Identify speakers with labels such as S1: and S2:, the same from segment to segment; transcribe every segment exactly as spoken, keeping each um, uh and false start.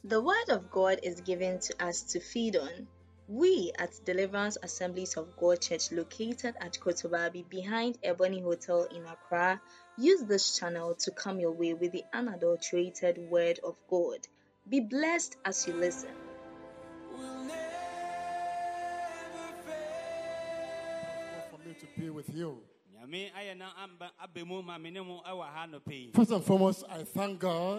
S1: The Word of God is given to us to feed on. We at Deliverance Assemblies of God Church, located at Kotobabi behind Ebony Hotel in Accra, use this channel to come your way with the unadulterated Word of God. Be blessed as you listen.
S2: For me to be with you. First and foremost, I thank God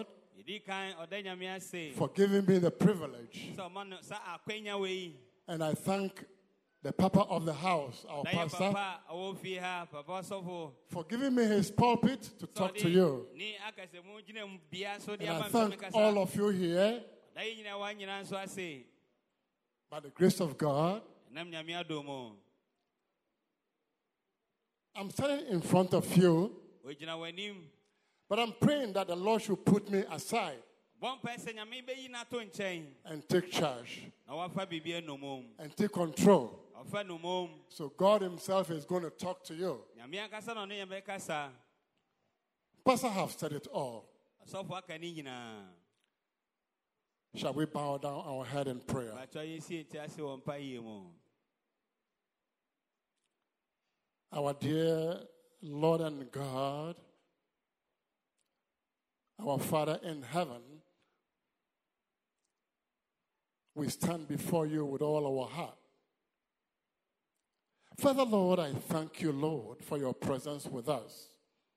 S2: for giving me the privilege. And I thank the Papa of the house, our pastor, for giving me his pulpit to talk to you. And I thank all of you here, by the grace of God. I'm standing in front of you, but I'm praying that the Lord should put me aside and take charge and take control. So God himself is going to talk to you. Pastor have said it all. Shall we bow down our head in prayer? Our dear Lord and God, our Father in heaven, we stand before you with all our heart. Father, Lord, I thank you, Lord, for your presence with us.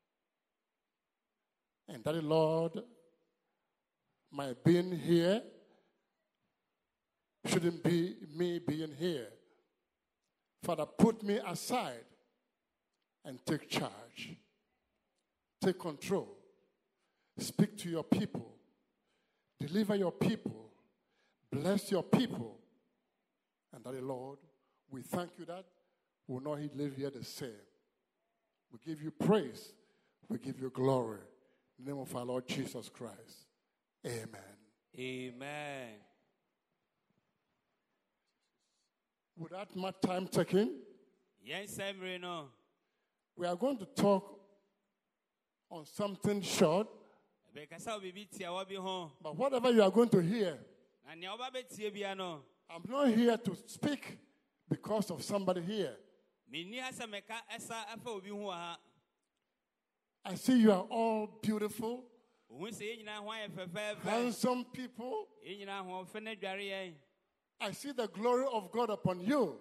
S2: And Daddy, Lord, my being here shouldn't be me being here. Father, put me aside and take charge. Take control. Speak to your people. Deliver your people. Bless your people. And Daddy, Lord, we thank you that we will not live here the same. We give you praise. We give you glory. In the name of our Lord Jesus Christ. Amen.
S3: Amen.
S2: Without much time taken,
S3: yes, I'm no.
S2: We are going to talk on something short. But whatever you are going to hear, I'm not here to speak because of somebody here. I see you are all beautiful, handsome people. I see the glory of God upon you.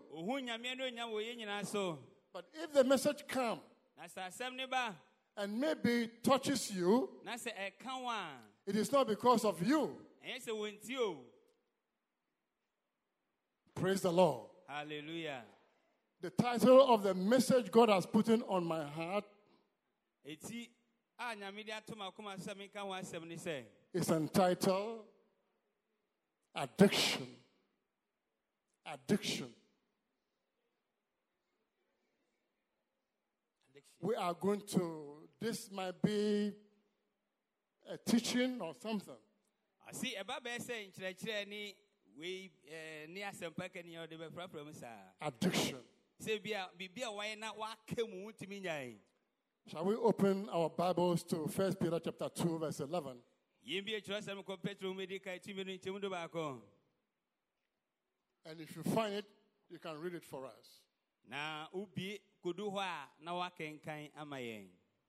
S2: But if the message comes and maybe touches you, it is not because of you. Praise the Lord.
S3: Hallelujah.
S2: The title of the message God has put in on my heart is entitled Addiction. Addiction. We are going to, this might be a teaching or something.
S3: I see a baby saying, we near some packet in your
S2: addiction.
S3: Say, be a why not what came to me.
S2: Shall we open our Bibles to First Peter chapter two, verse eleven? And if you find it, you can read it for us.
S3: Na ubi kuduwa na wakenkan amayen.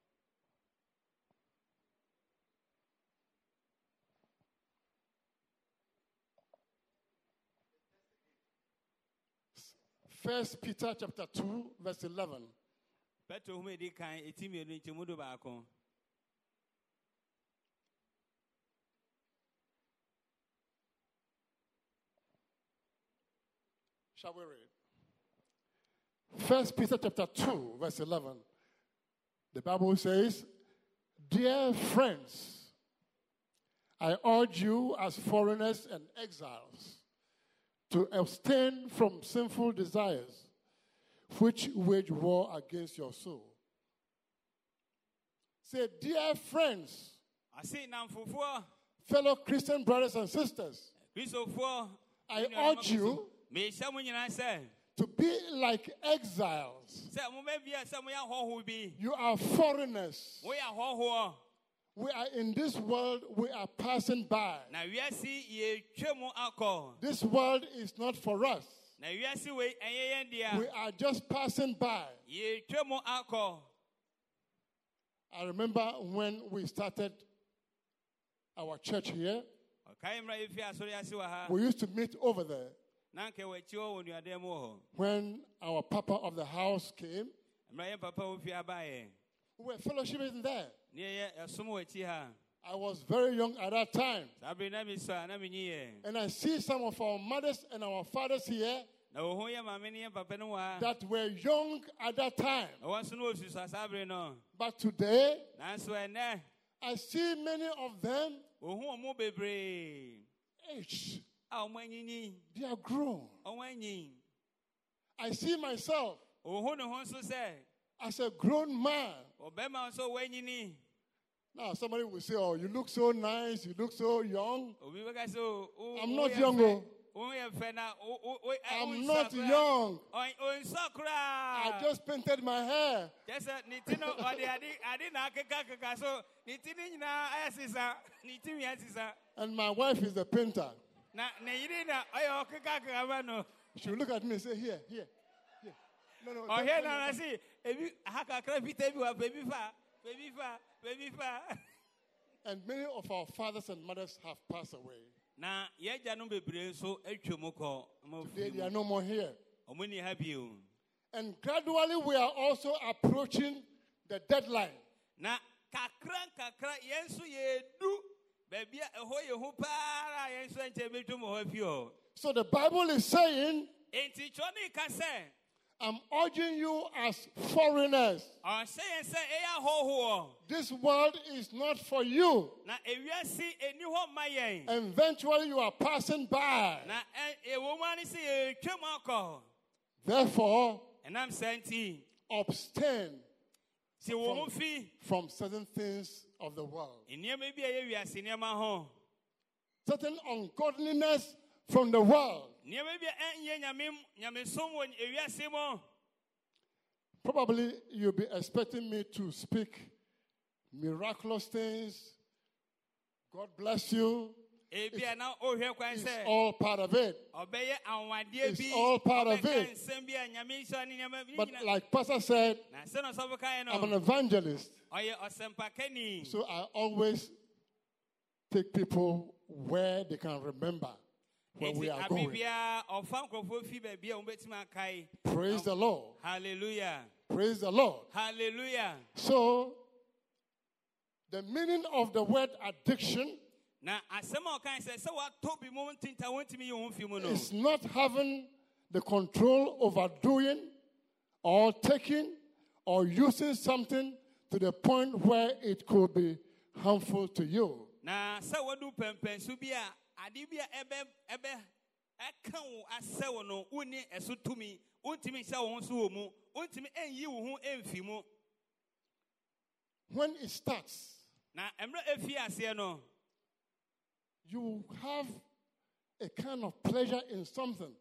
S2: First Peter chapter two, verse eleven.
S3: Petro humedi kan etimi enu nchemudo baako.
S2: Shall we read? First Peter chapter two, verse eleven. The Bible says, "Dear friends, I urge you as foreigners and exiles to abstain from sinful desires which wage war against your soul." Say, dear friends,
S3: I say now
S2: fellow Christian brothers and sisters, I urge you to be like exiles. You are foreigners. We are in this world, we are passing by.
S3: Na wiase ye twemu akọ.
S2: This world is not for us.
S3: Na wiase we enye yen dia.
S2: We are just passing by.
S3: Ye twemu akọ.
S2: I remember when we started our church here, we used to meet over there. When our papa of the house came, we were fellowshipping there. I was very young at that time. And I see some of our mothers and our fathers here that were young at that time. But today, I see many of them aged. They are grown. I see myself as a grown man. Now somebody will say, oh, you look so nice, you look so young. I'm not young. I'm not young. I just painted my hair. And my wife is a painter. She will look at me and say, here, here, here. No, no.
S3: Oh, here, no, I see.
S2: And many of our fathers and mothers have passed away. Today they are no more here. And gradually we are also approaching the deadline. So the Bible is saying, I'm urging you as foreigners. This world is not for you. Eventually you are passing by. Therefore, abstain from, from certain things of the world. Certain ungodliness from the world. Probably you'll be expecting me to speak miraculous things. God bless you. It's, it's all part of it. It's all part of it. But like Pastor said, I'm an evangelist. So I always take people where they can remember where we are going. Praise the Lord.
S3: Hallelujah.
S2: Praise the Lord.
S3: Hallelujah.
S2: So, the meaning of the word addiction is not having the control over doing or taking or using something to the point where it could be harmful to you. When it starts, you have a kind of pleasure in something.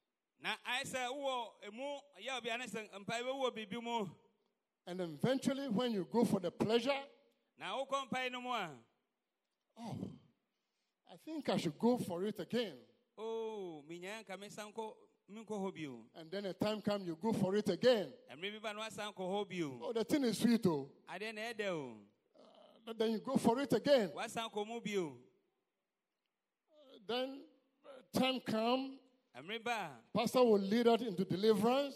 S2: And eventually, when you go for the pleasure, oh, I think I should go for it again.
S3: Oh,
S2: and then a time comes, you go for it again. Oh, the thing is sweet, oh. Uh, then you go for it again. Uh, then uh, time comes, pastor will lead us into deliverance.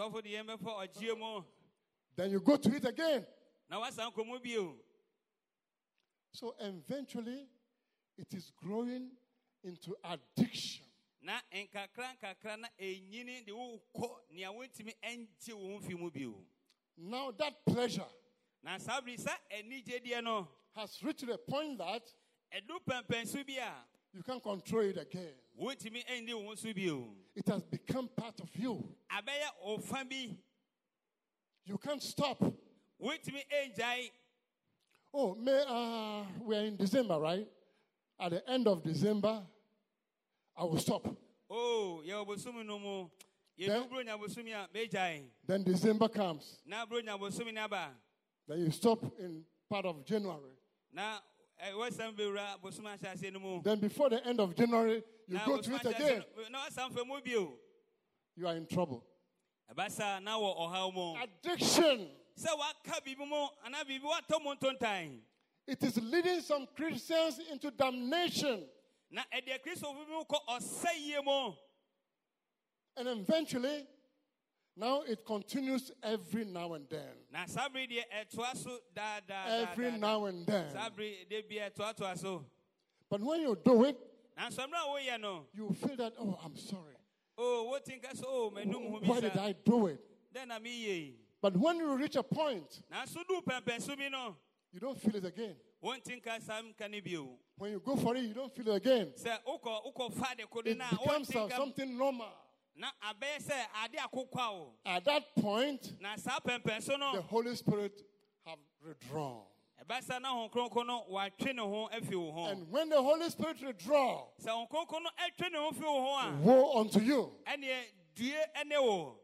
S2: Then you go to it again. So eventually, it is growing into addiction. Now that pleasure has reached a point that you can't control it again. It has become part of you. You can't stop. Oh, may, uh, we're in December, right? At the end of December, I will stop.
S3: Oh,
S2: then, then December comes. Then you stop in part of January.
S3: Na wasam bewura bosoma hyase no mu.
S2: Then before the end of January, you
S3: Na
S2: go to it
S3: bosoma hyase
S2: again.
S3: no- Na wasam fe mu bio.
S2: You are in trouble.
S3: Abasa na wo ohaw mu.
S2: Addiction.
S3: Se waka bibi mu ana bibi wato mu ntontan.
S2: It is leading some Christians into damnation.
S3: Na ede Kristo bibi mu ko osayie mu.
S2: And eventually, now it continues every now and then.
S3: Na sabri de etoa so da da da.
S2: Every
S3: da,
S2: now and then.
S3: Sabri de bi etoa toa so.
S2: But when you do it,
S3: Na somra wo ye no.
S2: you feel that, oh, I'm sorry.
S3: Oh, what think us oh menum hu bi
S2: Why did I do it?
S3: Then na me ye.
S2: But when you reach a point,
S3: Na so du pempen so bi no.
S2: you don't feel it again.
S3: Won think us am kan bio.
S2: When you go for it, you don't feel it again.
S3: Se uko uko fa de kode
S2: It
S3: na won
S2: becomes uh,
S3: think am
S2: something normal.
S3: na abe se ade akokwa o.
S2: At that point,
S3: Na sa pempen so
S2: the
S3: no.
S2: Holy Spirit have withdrawn.
S3: Ebasa na hon kronkron no wa twe ne ho afi wo ho.
S2: And when the Holy Spirit withdraw,
S3: Se hon kronkron no atwe ne ho afi wo ho a.
S2: woe unto you.
S3: Ene due ene wo.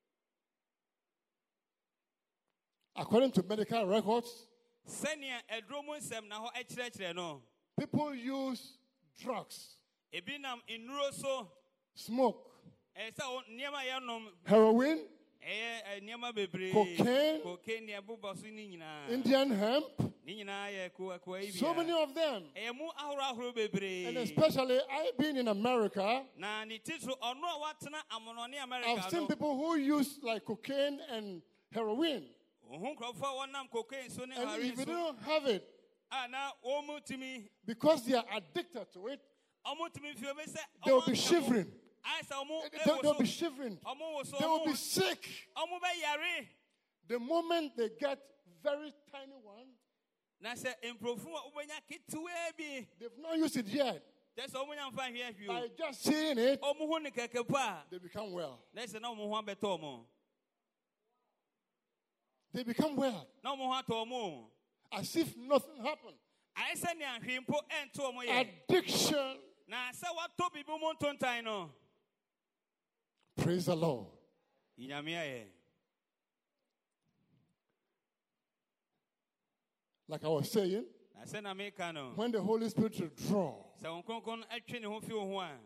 S2: According to medical records,
S3: Senia edromu nsem na ho ekyerɛkyerɛ no.
S2: people use drugs,
S3: Ebi nam nnuro so.
S2: smoke,
S3: Eh se niema ye nom
S2: heroin,
S3: eh niema bebre.
S2: Cocaine.
S3: Cocaine ne bobɔ so ni nyinaa.
S2: Indian hemp,
S3: Ni nyinaa ye ko ko ibi.
S2: so many of them.
S3: Eh mu ahoro ahoro bebre.
S2: And especially, I've been in America.
S3: Na ni titru ono a watena amonone America
S2: I've seen
S3: no.
S2: people who use like cocaine and heroin.
S3: Ohun krofo wonam cocaine so ne
S2: And
S3: heroin
S2: if you
S3: so.
S2: don't have it,
S3: Ah na omu timi
S2: because they are addicted to it,
S3: omu timi fi obe se.
S2: they will be shivering.
S3: Ai sa omu
S2: They, they'll be shivering.
S3: Omu wo so.
S2: They will be sick.
S3: Omu be yare.
S2: The moment they get very tiny one,
S3: Na se improfu a ubenya ketewa bi.
S2: they've not used it yet.
S3: That's omu nya mfa hwe ahwe
S2: By
S3: o.
S2: just seeing it,
S3: Omu hu ne keke pa.
S2: they become well.
S3: Na se na omu hu abeto omu.
S2: They become well.
S3: Na omu hu ato omu.
S2: As if nothing happened.
S3: Ai se ne ahwe mpo ento omu ye.
S2: Addiction.
S3: Na se wato bibi mu ntontan no.
S2: Praise the Lord.
S3: Inyame aye.
S2: Like I was saying,
S3: Na se na me ka no.
S2: when the Holy Spirit withdraw,
S3: Se won kronkron atwe ne ho fi wo ho a.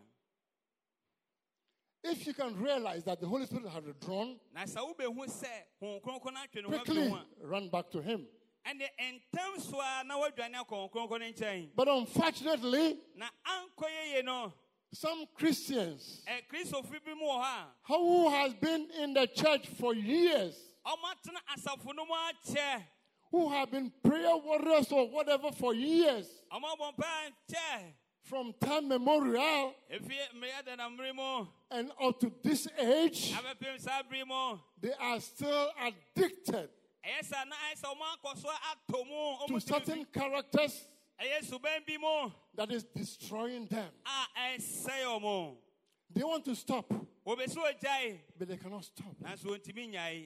S2: if you can realize that the Holy Spirit has withdrawn,
S3: Na sa wo be hu se won kronkron atwe ne ho afi
S2: quickly
S3: wo ho a.
S2: run back to Him.
S3: Ene entem so a na wadwane akọ kronkron ne nkyɛn.
S2: But unfortunately,
S3: Na ankoye ye no.
S2: some Christians
S3: E Kristo fi bi mu wɔ ha.
S2: who has been in the church for years,
S3: Ɔmatena asafo no mu akyɛ.
S2: who have been prayer warriors or whatever for years,
S3: Ɔmabɔ mpa nkyɛ.
S2: from time memorial
S3: Efi mmea da na mmere mu.
S2: and up to this age,
S3: Abɛpem saa bere mu.
S2: they are still addicted
S3: Ɛyɛ sa na ayɛ sɛ ɔmo akɔ so atɔ mu.
S2: to
S3: Ɔmo
S2: certain characters
S3: ɛyɛ suban bi mu.
S2: that is destroying them.
S3: A ɛsɛe ɔmo.
S2: They want to stop,
S3: Wɔbɛsi ogyae.
S2: but they cannot stop.
S3: Nanso wɔntumi nyae.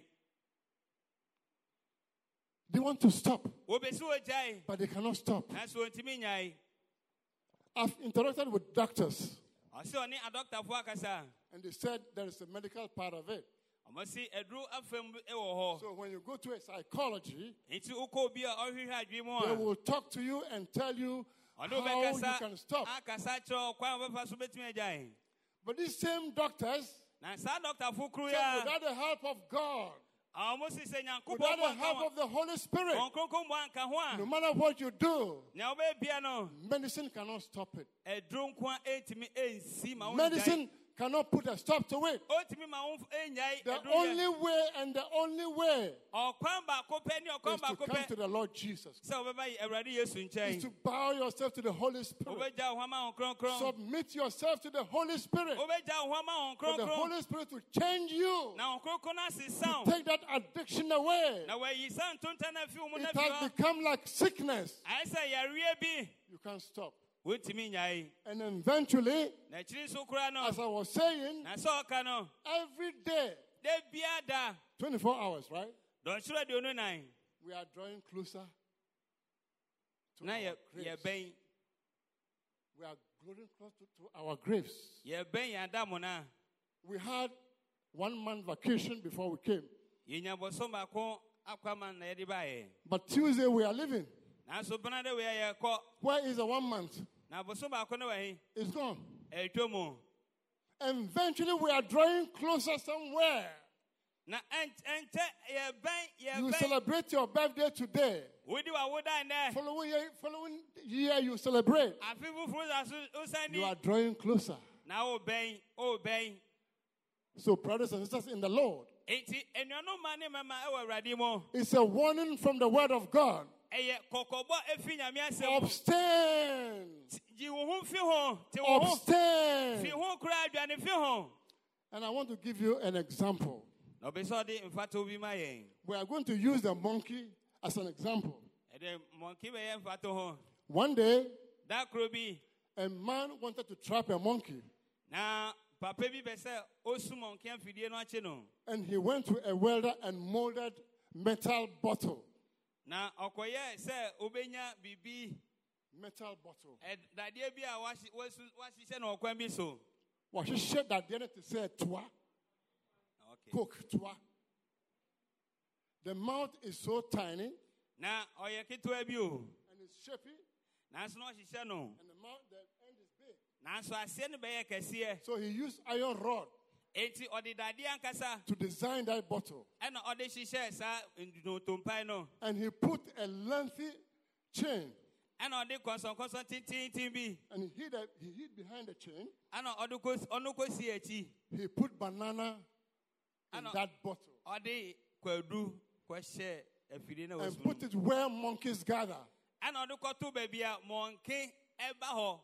S2: They want to stop,
S3: Wɔbɛsi ogyae.
S2: but they cannot stop.
S3: Nanso wɔntumi nyae.
S2: I've interacted with doctors,
S3: Ɔsɛ ɔne adɔktafoɔ akasa.
S2: and they said there is a medical part of it.
S3: Ɔmo si aduru afam bi ɛwɔ hɔ.
S2: So when you go to a psychology,
S3: Nti wokɔ obi a ɔhwehwɛ adwene mu
S2: they
S3: a.
S2: will talk to you and tell you
S3: Ɔne
S2: how you
S3: wobɛkasa
S2: can stop.
S3: akasa kyerɛ ɔkwan a wɔbɛfa so bɛtumi agyae.
S2: But these same doctors
S3: Na saa dɔktafo kuru
S2: said
S3: ya.
S2: without the help of God,
S3: Ɔmo si sɛ Nyankopɔn
S2: without
S3: mu
S2: the help
S3: anka
S2: of the Holy Spirit,
S3: ho. Ɔnkronkron mu anka ho
S2: no
S3: a.
S2: matter what you do,
S3: Nea wobɛbia no.
S2: medicine cannot stop it.
S3: Aduru nko a ɛntumi ɛnsi ma wo
S2: Medicine cannot put a stop to it.
S3: Ɔntumi ma wo ɛnyae
S2: The
S3: aduru
S2: only
S3: yɛ.
S2: way and the only way
S3: Ɔkwan baako pɛ ne ɔkwan
S2: is to
S3: baako
S2: come to
S3: pɛ.
S2: the Lord Jesus.
S3: Sɛ wobɛba Awurade Yesu
S2: Is to
S3: nkyɛn.
S2: bow yourself to the Holy Spirit.
S3: Wobɛgya wo ho ama wo kronkron.
S2: Submit yourself to the Holy Spirit.
S3: Wobɛgya wo ho ama wo
S2: For the
S3: kronkron.
S2: Holy Spirit will change you.
S3: Na wo kronkron asesa wo.
S2: Take that addiction away.
S3: Na wayi saa ntonta no afi wo mu na
S2: It
S3: fi
S2: has
S3: hɔ.
S2: become like sickness.
S3: Ayɛ sɛ yareɛ bi.
S2: You can't stop.
S3: Wontumi nyae.
S2: And eventually,
S3: Na akyiri nso koraa no.
S2: as I was saying,
S3: Na sɛ ɔka no.
S2: every day,
S3: Da biara da.
S2: twenty-four hours, right?
S3: Dɔnhwere aduonu nan.
S2: We are drawing closer to
S3: Na
S2: our
S3: yɛ
S2: graves.
S3: yɛbɛn.
S2: We are growing close to, to our graves.
S3: Yɛbɛn yɛn adamu na.
S2: We had one month vacation before we came.
S3: Yɛnya bɔsɔm baako akwaman na yɛde baeɛ.
S2: But Tuesday we are leaving.
S3: na so bana de we ye ko
S2: Where is the one month?
S3: na boso ba ko ne we
S2: It's gone.
S3: e twomu
S2: And eventually we are drawing closer somewhere.
S3: na ente ye ben ye
S2: You
S3: ben
S2: celebrate your birthday today.
S3: wodi wa woda ne
S2: Following year, following year you celebrate.
S3: afifu fruza su usani
S2: You are drawing closer.
S3: na o ben o ben
S2: So, brothers and sisters in the Lord,
S3: enti enuano mane mama e wa awurade mo
S2: it's a warning from the word of God.
S3: eye kokobo efi nyame asem
S2: Abstain.
S3: ji wo ho fi ho te wo ho fi
S2: Abstain.
S3: ho kura aduane fi ho
S2: And I want to give you an example.
S3: na obeso de mfato bi ma yen
S2: We are going to use the monkey as an example.
S3: e de monkey be yen mfato ho
S2: One day,
S3: da kro bi
S2: a man wanted to trap a monkey.
S3: na papa bi be se osu monkey afidie no ache no
S2: And he went to a welder and molded metal bottle.
S3: na okoye se obenya bibi
S2: Metal bottle.
S3: e dadie bi a washi wasu washi se na okwan bi so
S2: What she said that the to say twa,
S3: okay
S2: cook twa. The mouth is so tiny
S3: na oye kitwa bi o
S2: and it's shapy,
S3: na so no hihye no
S2: and the mouth, the end is big.
S3: na so ase ne be ye kese
S2: So he used iron rod
S3: enti odi dadie ankasa
S2: to design that bottle.
S3: e na odi hihye sa no tompai no
S2: And he put a lengthy chain
S3: e na odi konson konson tintin tin bi
S2: and he hid, a, he hid behind the chain.
S3: e na odi ko onu ko si echi
S2: He put banana in
S3: Ano-
S2: that bottle
S3: odi kwadu ko hye afide na
S2: and
S3: wasu
S2: put it where monkeys gather.
S3: e na odi ko to ba bia monke e ba ho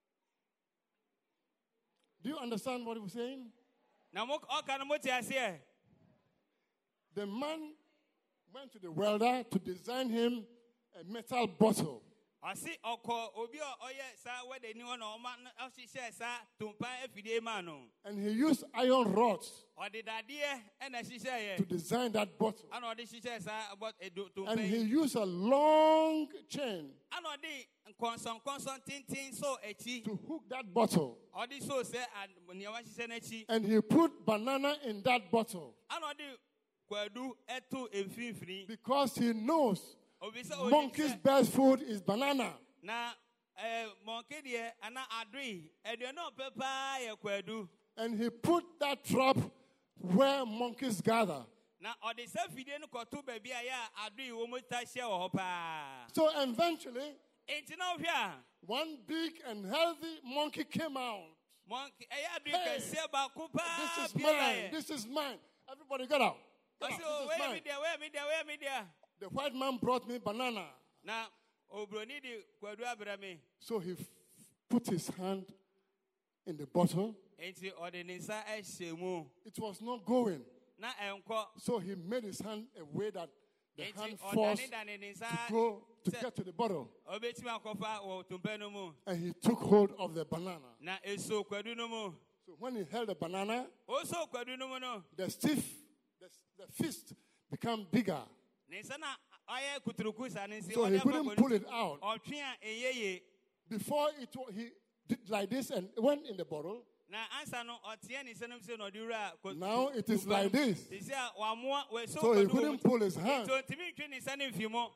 S2: Do you understand what he was saying?
S3: na mo o kan mo ti ase
S2: The man went to the welder to design him a metal bottle.
S3: Ɔsi ɔkɔ obi a ɔyɛ saa wɛde ni hɔ na ɔma ɔhyehyɛ saa tumpan afidie ma no.
S2: And he used iron rods
S3: Ɔde dadeɛ ɛna ɛhyehyɛ
S2: to
S3: yɛ.
S2: design that bottle.
S3: Ɛna ɔde hyehyɛ saa bɔ edo
S2: And he
S3: tumpan.
S2: used a long chain
S3: Ɛna ɔde nkɔnsɔnkɔnsɔn tenten so akyi.
S2: to hook that bottle.
S3: Ɔde so sɛ nea wahyehyɛ n'akyi.
S2: And he put banana in that bottle
S3: Ɛna ɔde kwadu ɛto mfimfini.
S2: because he knows
S3: Obi sɛ onim
S2: monkey's
S3: sɛ
S2: best food is banana.
S3: na ɛɛ mɔnke deɛ ana adoe aduane a ɔpɛ paa yɛ kwadu.
S2: And he put that trap where monkeys gather.
S3: Na ɔde sɛ fidie no kɔto baabi a yɛ a adoe wɔ mu ta hyɛ wɔ hɔ paa.
S2: So eventually,
S3: Enti na wohwɛ a
S2: one big and healthy monkey came out.
S3: monkey ɛyɛ adoe
S2: Hey,
S3: kɛseɛ baako paa
S2: This is
S3: pie
S2: mine.
S3: yɛ.
S2: This is mine. Everybody get out. Get
S3: Ɔsi
S2: out.
S3: o
S2: This is
S3: wɛyɛ mi
S2: mine.
S3: deɛ wɛyɛ mi deɛ wɛyɛ mi deɛ.
S2: The white man brought me banana.
S3: Na oburoni de kwadu abrɛ mi.
S2: So he f- put his hand in the bottle.
S3: Enti ɔde ne nsa ɛhyɛ mu.
S2: It was not going.
S3: Na ɛnkɔ.
S2: So he made his hand a way that the
S3: Enti
S2: hand forced
S3: ɔdane dane ne
S2: to
S3: nsa
S2: go to
S3: sɛ
S2: get to the bottle.
S3: ɔbɛtumi akɔfa wɔ tumpa no mu.
S2: And he took hold of the banana.
S3: Na eso kwadu no mu.
S2: So when he held the banana,
S3: Oso kwadu no mu no.
S2: the stiff, the, the fist became bigger.
S3: Ne nsa na ɔyɛ kuturuku sa ne nsi.
S2: So he
S3: ɔde afa
S2: couldn't
S3: kwadu
S2: pull
S3: so.
S2: it out.
S3: Ɔtwe a ɛyɛ
S2: Before it, wa- he did like this and went in the bottle.
S3: na ansa no ɔteɛ ne nsa no sɛ na ɔde wura ko-
S2: Now it is
S3: tumpa
S2: like
S3: no.
S2: this.
S3: Te sɛ a wamoa wɔso
S2: So he
S3: kwadu wɔ
S2: couldn't
S3: mu.
S2: pull his hand.
S3: Nti ɔntumi ntwe ne nsa ne mfi mu.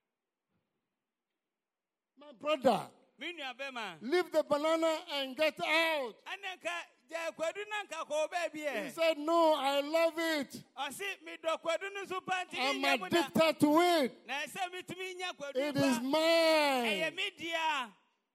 S2: My brother,
S3: Me nua bɛma.
S2: leave the banana and get out.
S3: Ɛnɛ nka gya kwadu na nka kɔ ɔbaa bi
S2: He
S3: ɛ.
S2: said, No, I love it.
S3: Ɔse medɔ kwadu no so pa ntimi
S2: I'm
S3: nya mu da.
S2: addicted to it.
S3: Na ɛsɛ metumi nya kwadu
S2: It
S3: pa.
S2: is mine.
S3: Ɛyɛ me dea.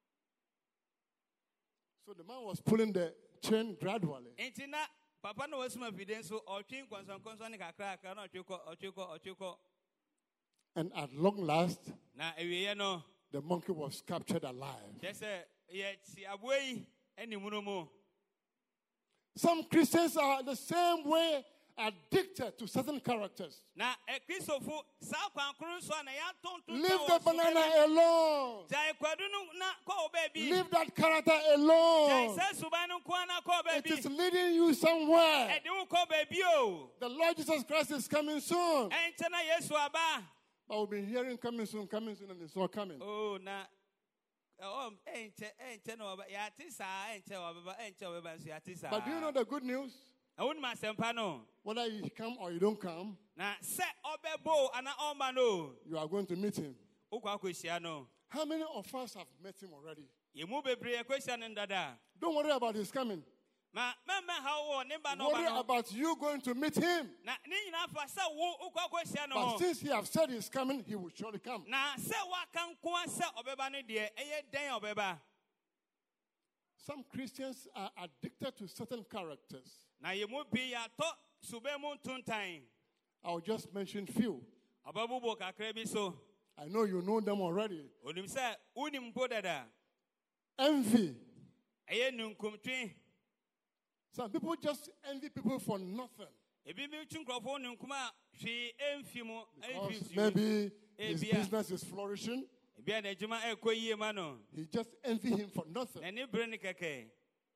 S2: So the man was pulling the chain gradually.
S3: Enti na papa no wasuma fide nso ɔtwe nkɔnsɔnkɔnsɔn ne kakra kakra na ɔtwe kɔ ɔtwe kɔ ɔtwe kɔ.
S2: And at long last,
S3: Na awieɛ no
S2: the monkey was captured alive.
S3: kyerɛ sɛ yɛti aboa yi anim no mu.
S2: Some Christians are the same way addicted to certain characters.
S3: Na Kristofo saa kwan koro nso a na yɛatonto
S2: Leave the banana alone.
S3: gyae kwadu no na kɔ ɔbaa bi.
S2: Leave that character
S3: Gyae
S2: alone.
S3: sɛ suban no nko na kɔ ɔbaa
S2: It
S3: bi.
S2: is leading you somewhere.
S3: Ɛde wo kɔ baabi o.
S2: The Lord Jesus Christ is coming soon.
S3: Ɛnkyɛ na Yesu aba.
S2: But we've been hearing coming soon, coming soon, and it's not coming.
S3: Oh, na oh, ɛnkyɛ ɛnkyɛ na ɔba yɛate saa ɛnkyɛ ɔbɛba ɛnkyɛ ɔbɛba nso yɛate saa.
S2: But do you know the good news?
S3: Na wonim asɛmpa no.
S2: Whether you come or you don't come,
S3: Na sɛ ɔbɛbo ana ɔmba no.
S2: you are going to meet him.
S3: ukwa kweshia no.
S2: How many of us have met him already?
S3: Yemu bebre kweshia no dada.
S2: Don't worry about his coming.
S3: Ma mama how ne ba no
S2: Worry
S3: ba no.
S2: about you going to meet him.
S3: Na ni nyina fa se wo ukwa kweshia no.
S2: But since he have said he's coming, he will surely come.
S3: Na se wa kan ko se obeba no de eye den obeba.
S2: Some Christians are addicted to certain characters.
S3: Na yemu bi ya to sube mu tuntan.
S2: I'll just mention few.
S3: Ababubo kakra bi so.
S2: I know you know them already.
S3: Onim se unim po dada.
S2: Envy.
S3: Eye nunkumtwe.
S2: Some people just envy people for nothing.
S3: Ebi mi tunkrofo nunkuma hwe emfi mu
S2: Because maybe his
S3: Ebia.
S2: business is flourishing.
S3: Ebi na ejuma ekoyie ma no.
S2: He just envy him for nothing.
S3: Na ni bre ni keke.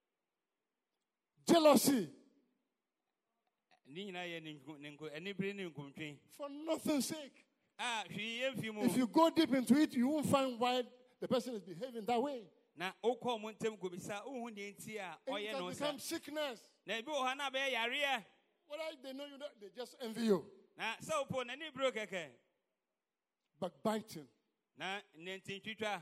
S2: Jealousy.
S3: Ni nyina ye ninku eni bre ni nkumtwe.
S2: For nothing's sake.
S3: Ah hwe emfi mu.
S2: If you go deep into it, you won't find why the person is behaving that way.
S3: Na okọ mo ntem ko bisa ohun de nti a
S2: It
S3: oye no
S2: has
S3: sa.
S2: become sickness.
S3: Na ebi o ha na be yare.
S2: Whether they know you, not, they just envy you.
S3: Na so po na ni bro keke.
S2: Backbiting.
S3: Na nenti twitwa.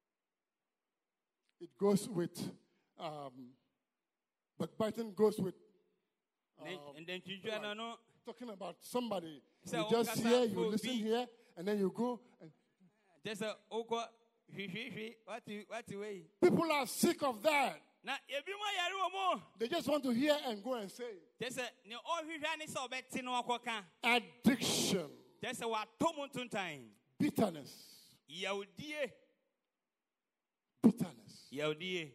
S2: It goes with, um, backbiting goes with um,
S3: And then twitwa no no.
S2: talking about somebody.
S3: So,
S2: You just
S3: Okasa
S2: hear, you
S3: will
S2: listen
S3: be-
S2: here, and then you go. And
S3: Just a okọ hwi hwi hwi what you what you way.
S2: people are sick of that.
S3: Na ebi mo yare wo mo.
S2: They just want to hear and go and say.
S3: Just ne ohwehwa ni se obeti no akoka.
S2: Addiction,
S3: Just wa tomu tuntan.
S2: bitterness,
S3: Yaudie,
S2: bitterness.
S3: yaudie.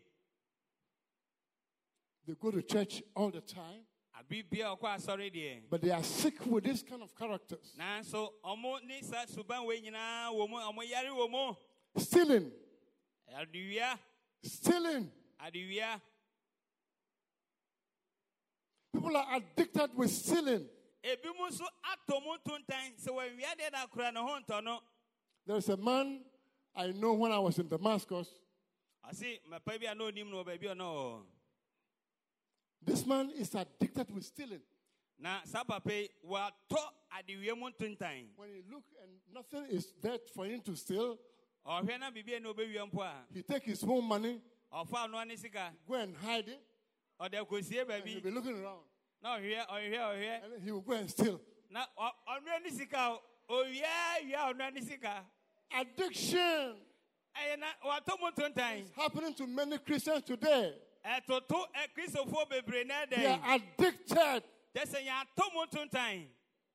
S2: They go to church all the time,
S3: Abi bia okwa asori de.
S2: but they are sick with this kind of characters.
S3: Na so omo ni sa suban we nyina wo mo omo yare wo mo.
S2: Stealing,
S3: Adiwia,
S2: stealing.
S3: adiwia.
S2: People are addicted with stealing.
S3: Ebi mu so atomu tuntan se we wia de na kura no ho ntono.
S2: There's a man I know when I was in Damascus.
S3: Asi mapa bia no nim no ba bia no.
S2: This man is addicted with stealing.
S3: Na sa papa wa to adiwia mu tuntan.
S2: When you look and nothing is there for him to steal,
S3: Ohwe na bibia no be wia mpo a.
S2: he take his own money,
S3: Ofa no ani sika.
S2: go and hide it,
S3: Ode kosie ba
S2: and he'll
S3: bi.
S2: be looking around.
S3: Na ohwe ohwe ohwe.
S2: And then he will go and steal.
S3: Na onu ani sika o wia wia onu ani sika.
S2: Addiction
S3: Aye na wa to mu tuntan.
S2: is happening to many Christians today.
S3: Etoto e Christopher bebre na
S2: They
S3: den.
S2: are addicted.
S3: Dese ya to mu tuntan.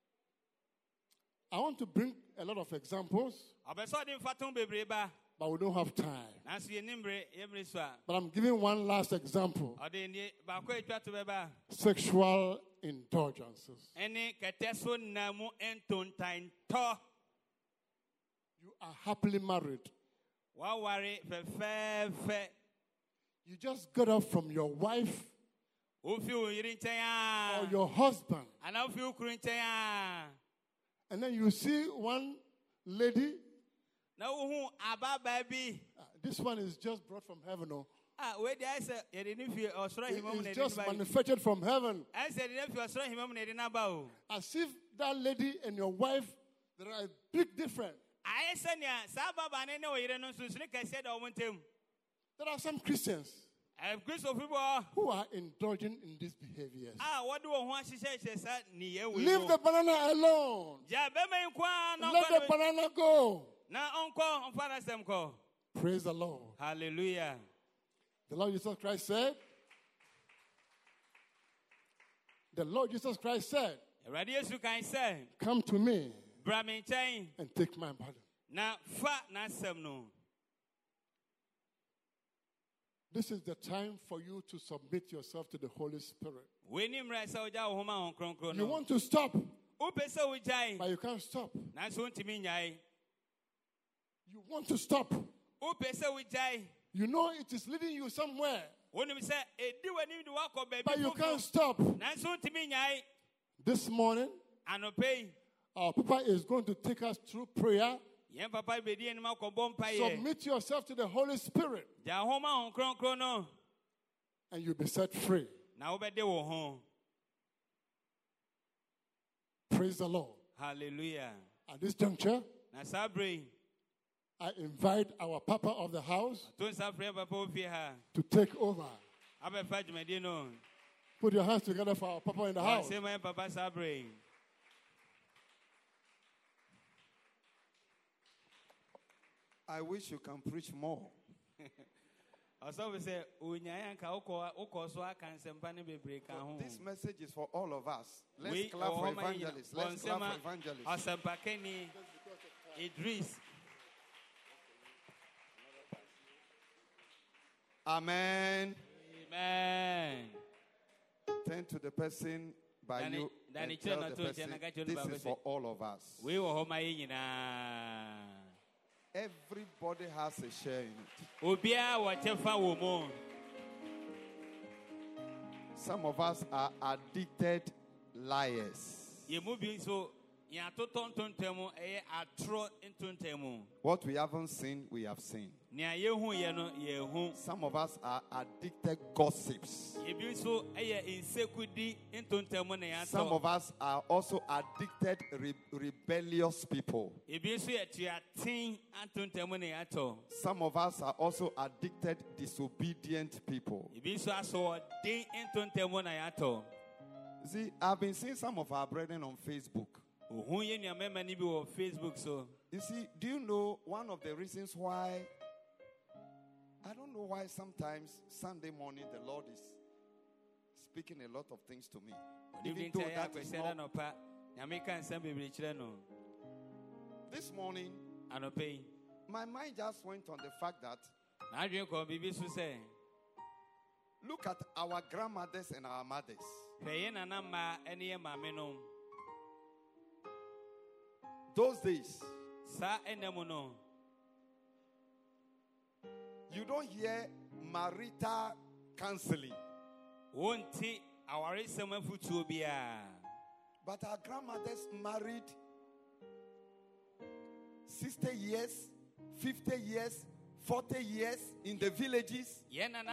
S2: I want to bring a lot of examples,
S3: Obeso de faton bebre ba.
S2: but we don't have time.
S3: Na so ye nimbre yemre so a.
S2: But I'm giving one last example.
S3: Ode ni ba ko etwa to be ba.
S2: Sexual indulgences.
S3: Ene kete so na mu entontan to.
S2: You are happily married.
S3: Wa ware fe fe fe.
S2: You just got up from your wife
S3: Ofi o yiri nchen
S2: or
S3: a.
S2: your husband,
S3: Ana ofi o kuru nchen a.
S2: and then you see one lady.
S3: Na wo ababa bi.
S2: uh, This one is just brought from heaven. Oh.
S3: Ah, we dey say ye dey ni fi osoro
S2: It-
S3: himam na
S2: It's
S3: dey
S2: just
S3: ba.
S2: manufactured from heaven.
S3: I said dey fi osoro himam na dey na ba o.
S2: As if that lady and your wife, there are a big difference.
S3: Aye senya sa baba ne ne o yire no sunsun kese da o montem.
S2: There are some Christians
S3: Eh Christopher people
S2: who are indulging in these behaviors.
S3: ah what do ho ahyehyɛ hyɛ sa ni ye we.
S2: Leave the banana alone.
S3: Ja be me kwa na
S2: Let the
S3: onko
S2: banana go.
S3: na onko onfa na sem ko.
S2: Praise the Lord.
S3: Hallelujah.
S2: The Lord Jesus Christ said, the Lord Jesus Christ said,
S3: Awurade Yesu kan sɛ
S2: come to me
S3: bra me nkyɛn
S2: and take my burden.
S3: na fa na asɛm no.
S2: This is the time for you to submit yourself to the Holy Spirit.
S3: We ni mra sɛ ogya wo homa hon kronkron
S2: You
S3: no.
S2: want to stop,
S3: Upe sɛ wogyae
S2: but you can't stop.
S3: na so ntimi nyae.
S2: You want to stop.
S3: Upe sɛ wogyae
S2: You know it is leading you somewhere,
S3: wonim sɛ edi w'anim de wakɔ baabi
S2: but you can't
S3: foforɔ
S2: stop.
S3: na so ntimi nyae.
S2: This morning,
S3: Anɔpɛ yi
S2: our Papa is going to take us through prayer.
S3: yɛn papa bedi anim akɔbɔ mpaeɛ.
S2: Submit yourself to the Holy Spirit,
S3: Gya homa hon kronkron no
S2: and you'll be set free.
S3: na wobɛde wo ho.
S2: Praise the Lord.
S3: Hallelujah.
S2: At this juncture,
S3: Na saa bere yi
S2: I invite our Papa of the house
S3: to sa frɛ papa ofie ha
S2: to take over.
S3: abɛfa dwumadi no
S2: Put your hands together for our Papa in the house.
S3: Say my papa sabre.
S4: I wish you can preach more.
S3: Also, we say,
S4: This message is for all of us. Let's we, clap for evangelists. Let's clap for evangelists.
S3: Idris.
S4: Amen.
S3: Amen.
S4: Turn to the person by Danny, you Danny and tell the person, this is for all of us. Everybody has a share in it. Some of us are addicted liars. What we haven't seen, we have seen. Some of us are addicted gossips. Some of us are also addicted re- rebellious people. Some of us are also addicted disobedient people. See, I've been seeing some of our brethren on Facebook. You see, do you know one of the reasons why? I don't know why sometimes Sunday morning the Lord is speaking a lot of things to me. Even though that is not, this morning, my mind just went on the fact that look at our grandmothers and our mothers. Those days, you don't hear marital counseling. But our grandmothers married sixty years, fifty years, forty years in the villages.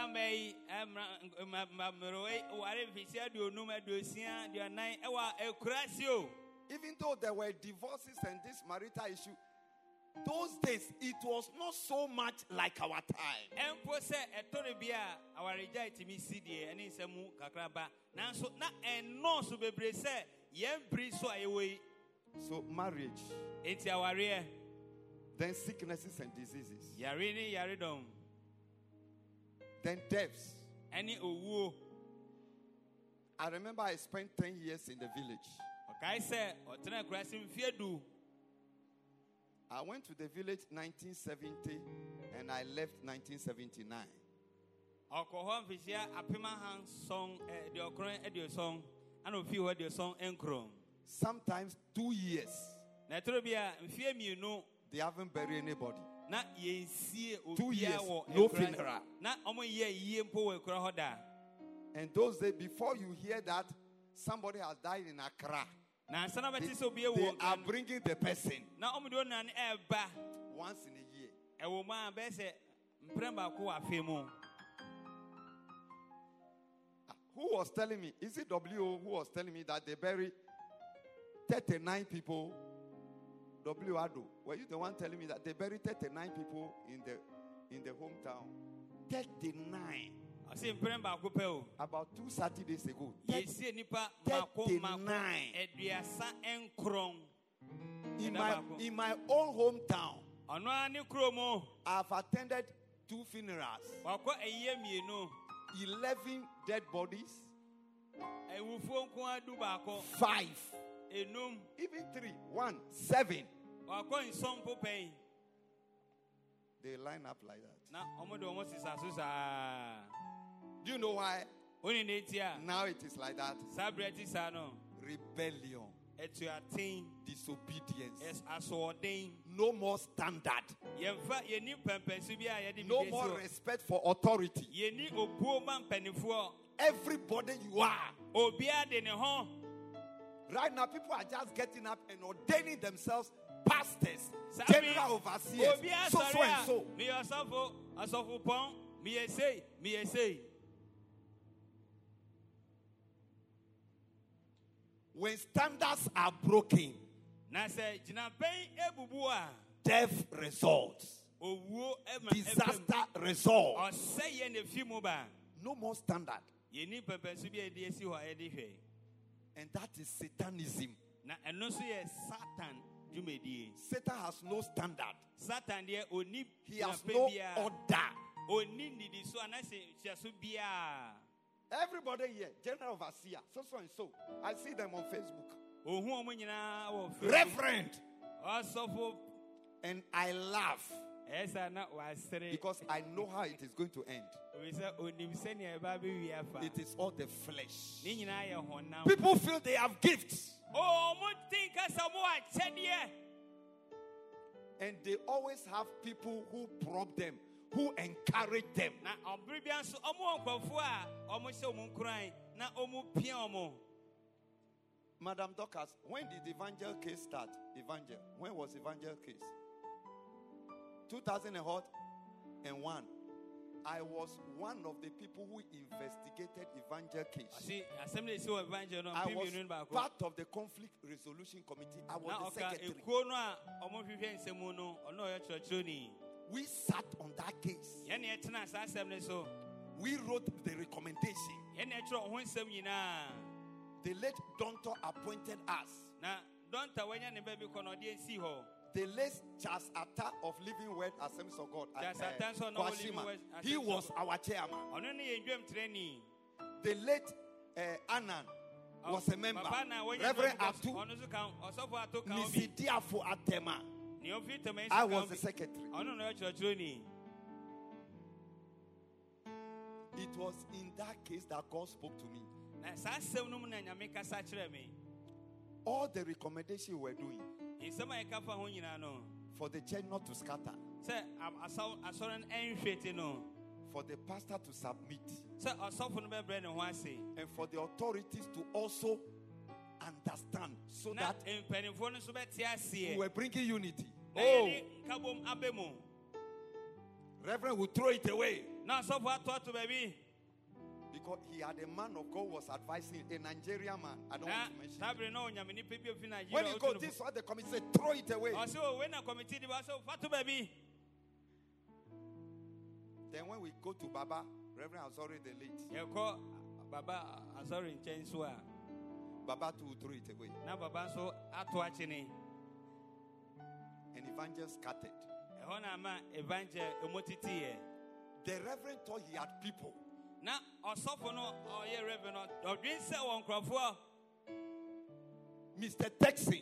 S4: Even though there were divorces and this marital issue, those days it was not so much like our time. So marriage, then sicknesses and diseases, then deaths. I remember I spent ten years in the village. I went to the village nineteen seventy and I left nineteen seventy-nine. Sometimes two years. They haven't buried anybody. Two years, no funeral. And those days, before you hear that somebody has died in Accra, they, they are bringing the person once in a year. Who was telling me? Is it W O who was telling me that they buried thirty-nine people? W Ado, were you the one telling me that they buried thirty-nine people in the in the hometown? thirty-nine. About two Saturdays ago. thirty-nine. In my, in my own hometown, I've attended two funerals. eleven dead bodies. Five. Even three. One. Seven. They line up like that. Do you know why? Now it is like that. Rebellion. Disobedience. No more standard. No more respect for authority. Everybody you are. Right now, people are just getting up and ordaining themselves pastors, general overseers, so so and so. When standards are broken, death results. Disaster results. No more standard. And that is Satanism. Satan has no standard. He has no order. Everybody here, general overseer, so so and so. I see them on Facebook. Reverend. And I laugh. Because I know how it is going to end. It is all the flesh. People feel they have gifts. And they always have people who prop them, who encourage them. Madam Dorcas, when did Evangel case start? Evangel. When was Evangel case? two thousand one. I was one of the people who investigated Evangel case. I was part of the conflict resolution committee. I was the secretary. We sat on that case. We wrote the recommendation. The late Donto appointed us. The late Charles Atta of Living Word Assemblies of God at uh, Kwashima, he was our chairman. The late uh, Anan was a member. Reverend Atu Nisidiafo Atema. I was the secretary. It was in that case that God spoke to me. All the recommendations we were doing for the church not to scatter, for the pastor to submit, and for the authorities to also understand, so that we were bringing unity. Oh, Reverend will throw it away. Because he had a man of God was advising, a Nigerian man. I don't want to mention. When you go, this is what the committee said, throw it away. Then when we go to Baba, Reverend Azori the late, Baba Azori in Chensua, Baba to throw it away. And evangel scattered. The Reverend thought he had people. Mister Texan.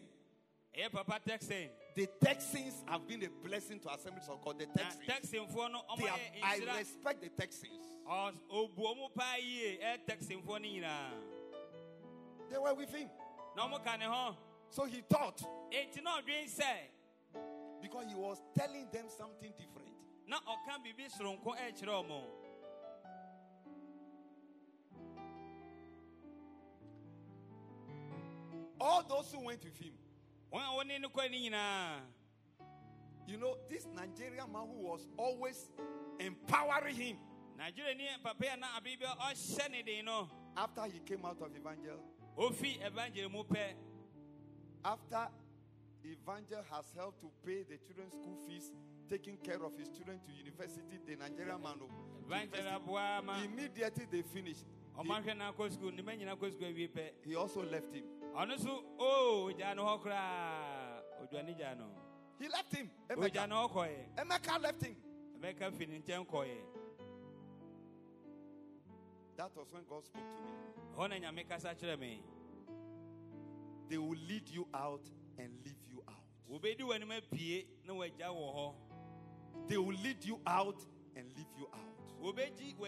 S4: The Texans have been a blessing to Assemblies of God. The Texans. They have, I respect the Texans. They were with him. So he thought. Because he was telling them something different. All those who went with him. You know, this Nigerian man who was always empowering him. After he came out of Evangel, after Evangel has helped to pay the children's school fees, taking care of his children to university, the Nigerian man, immediately they finished. He, he also left him. He left him. Emeka, Emeka left him. That was when God spoke to me. They will lead you out and leave you out. They will lead you out and leave you out.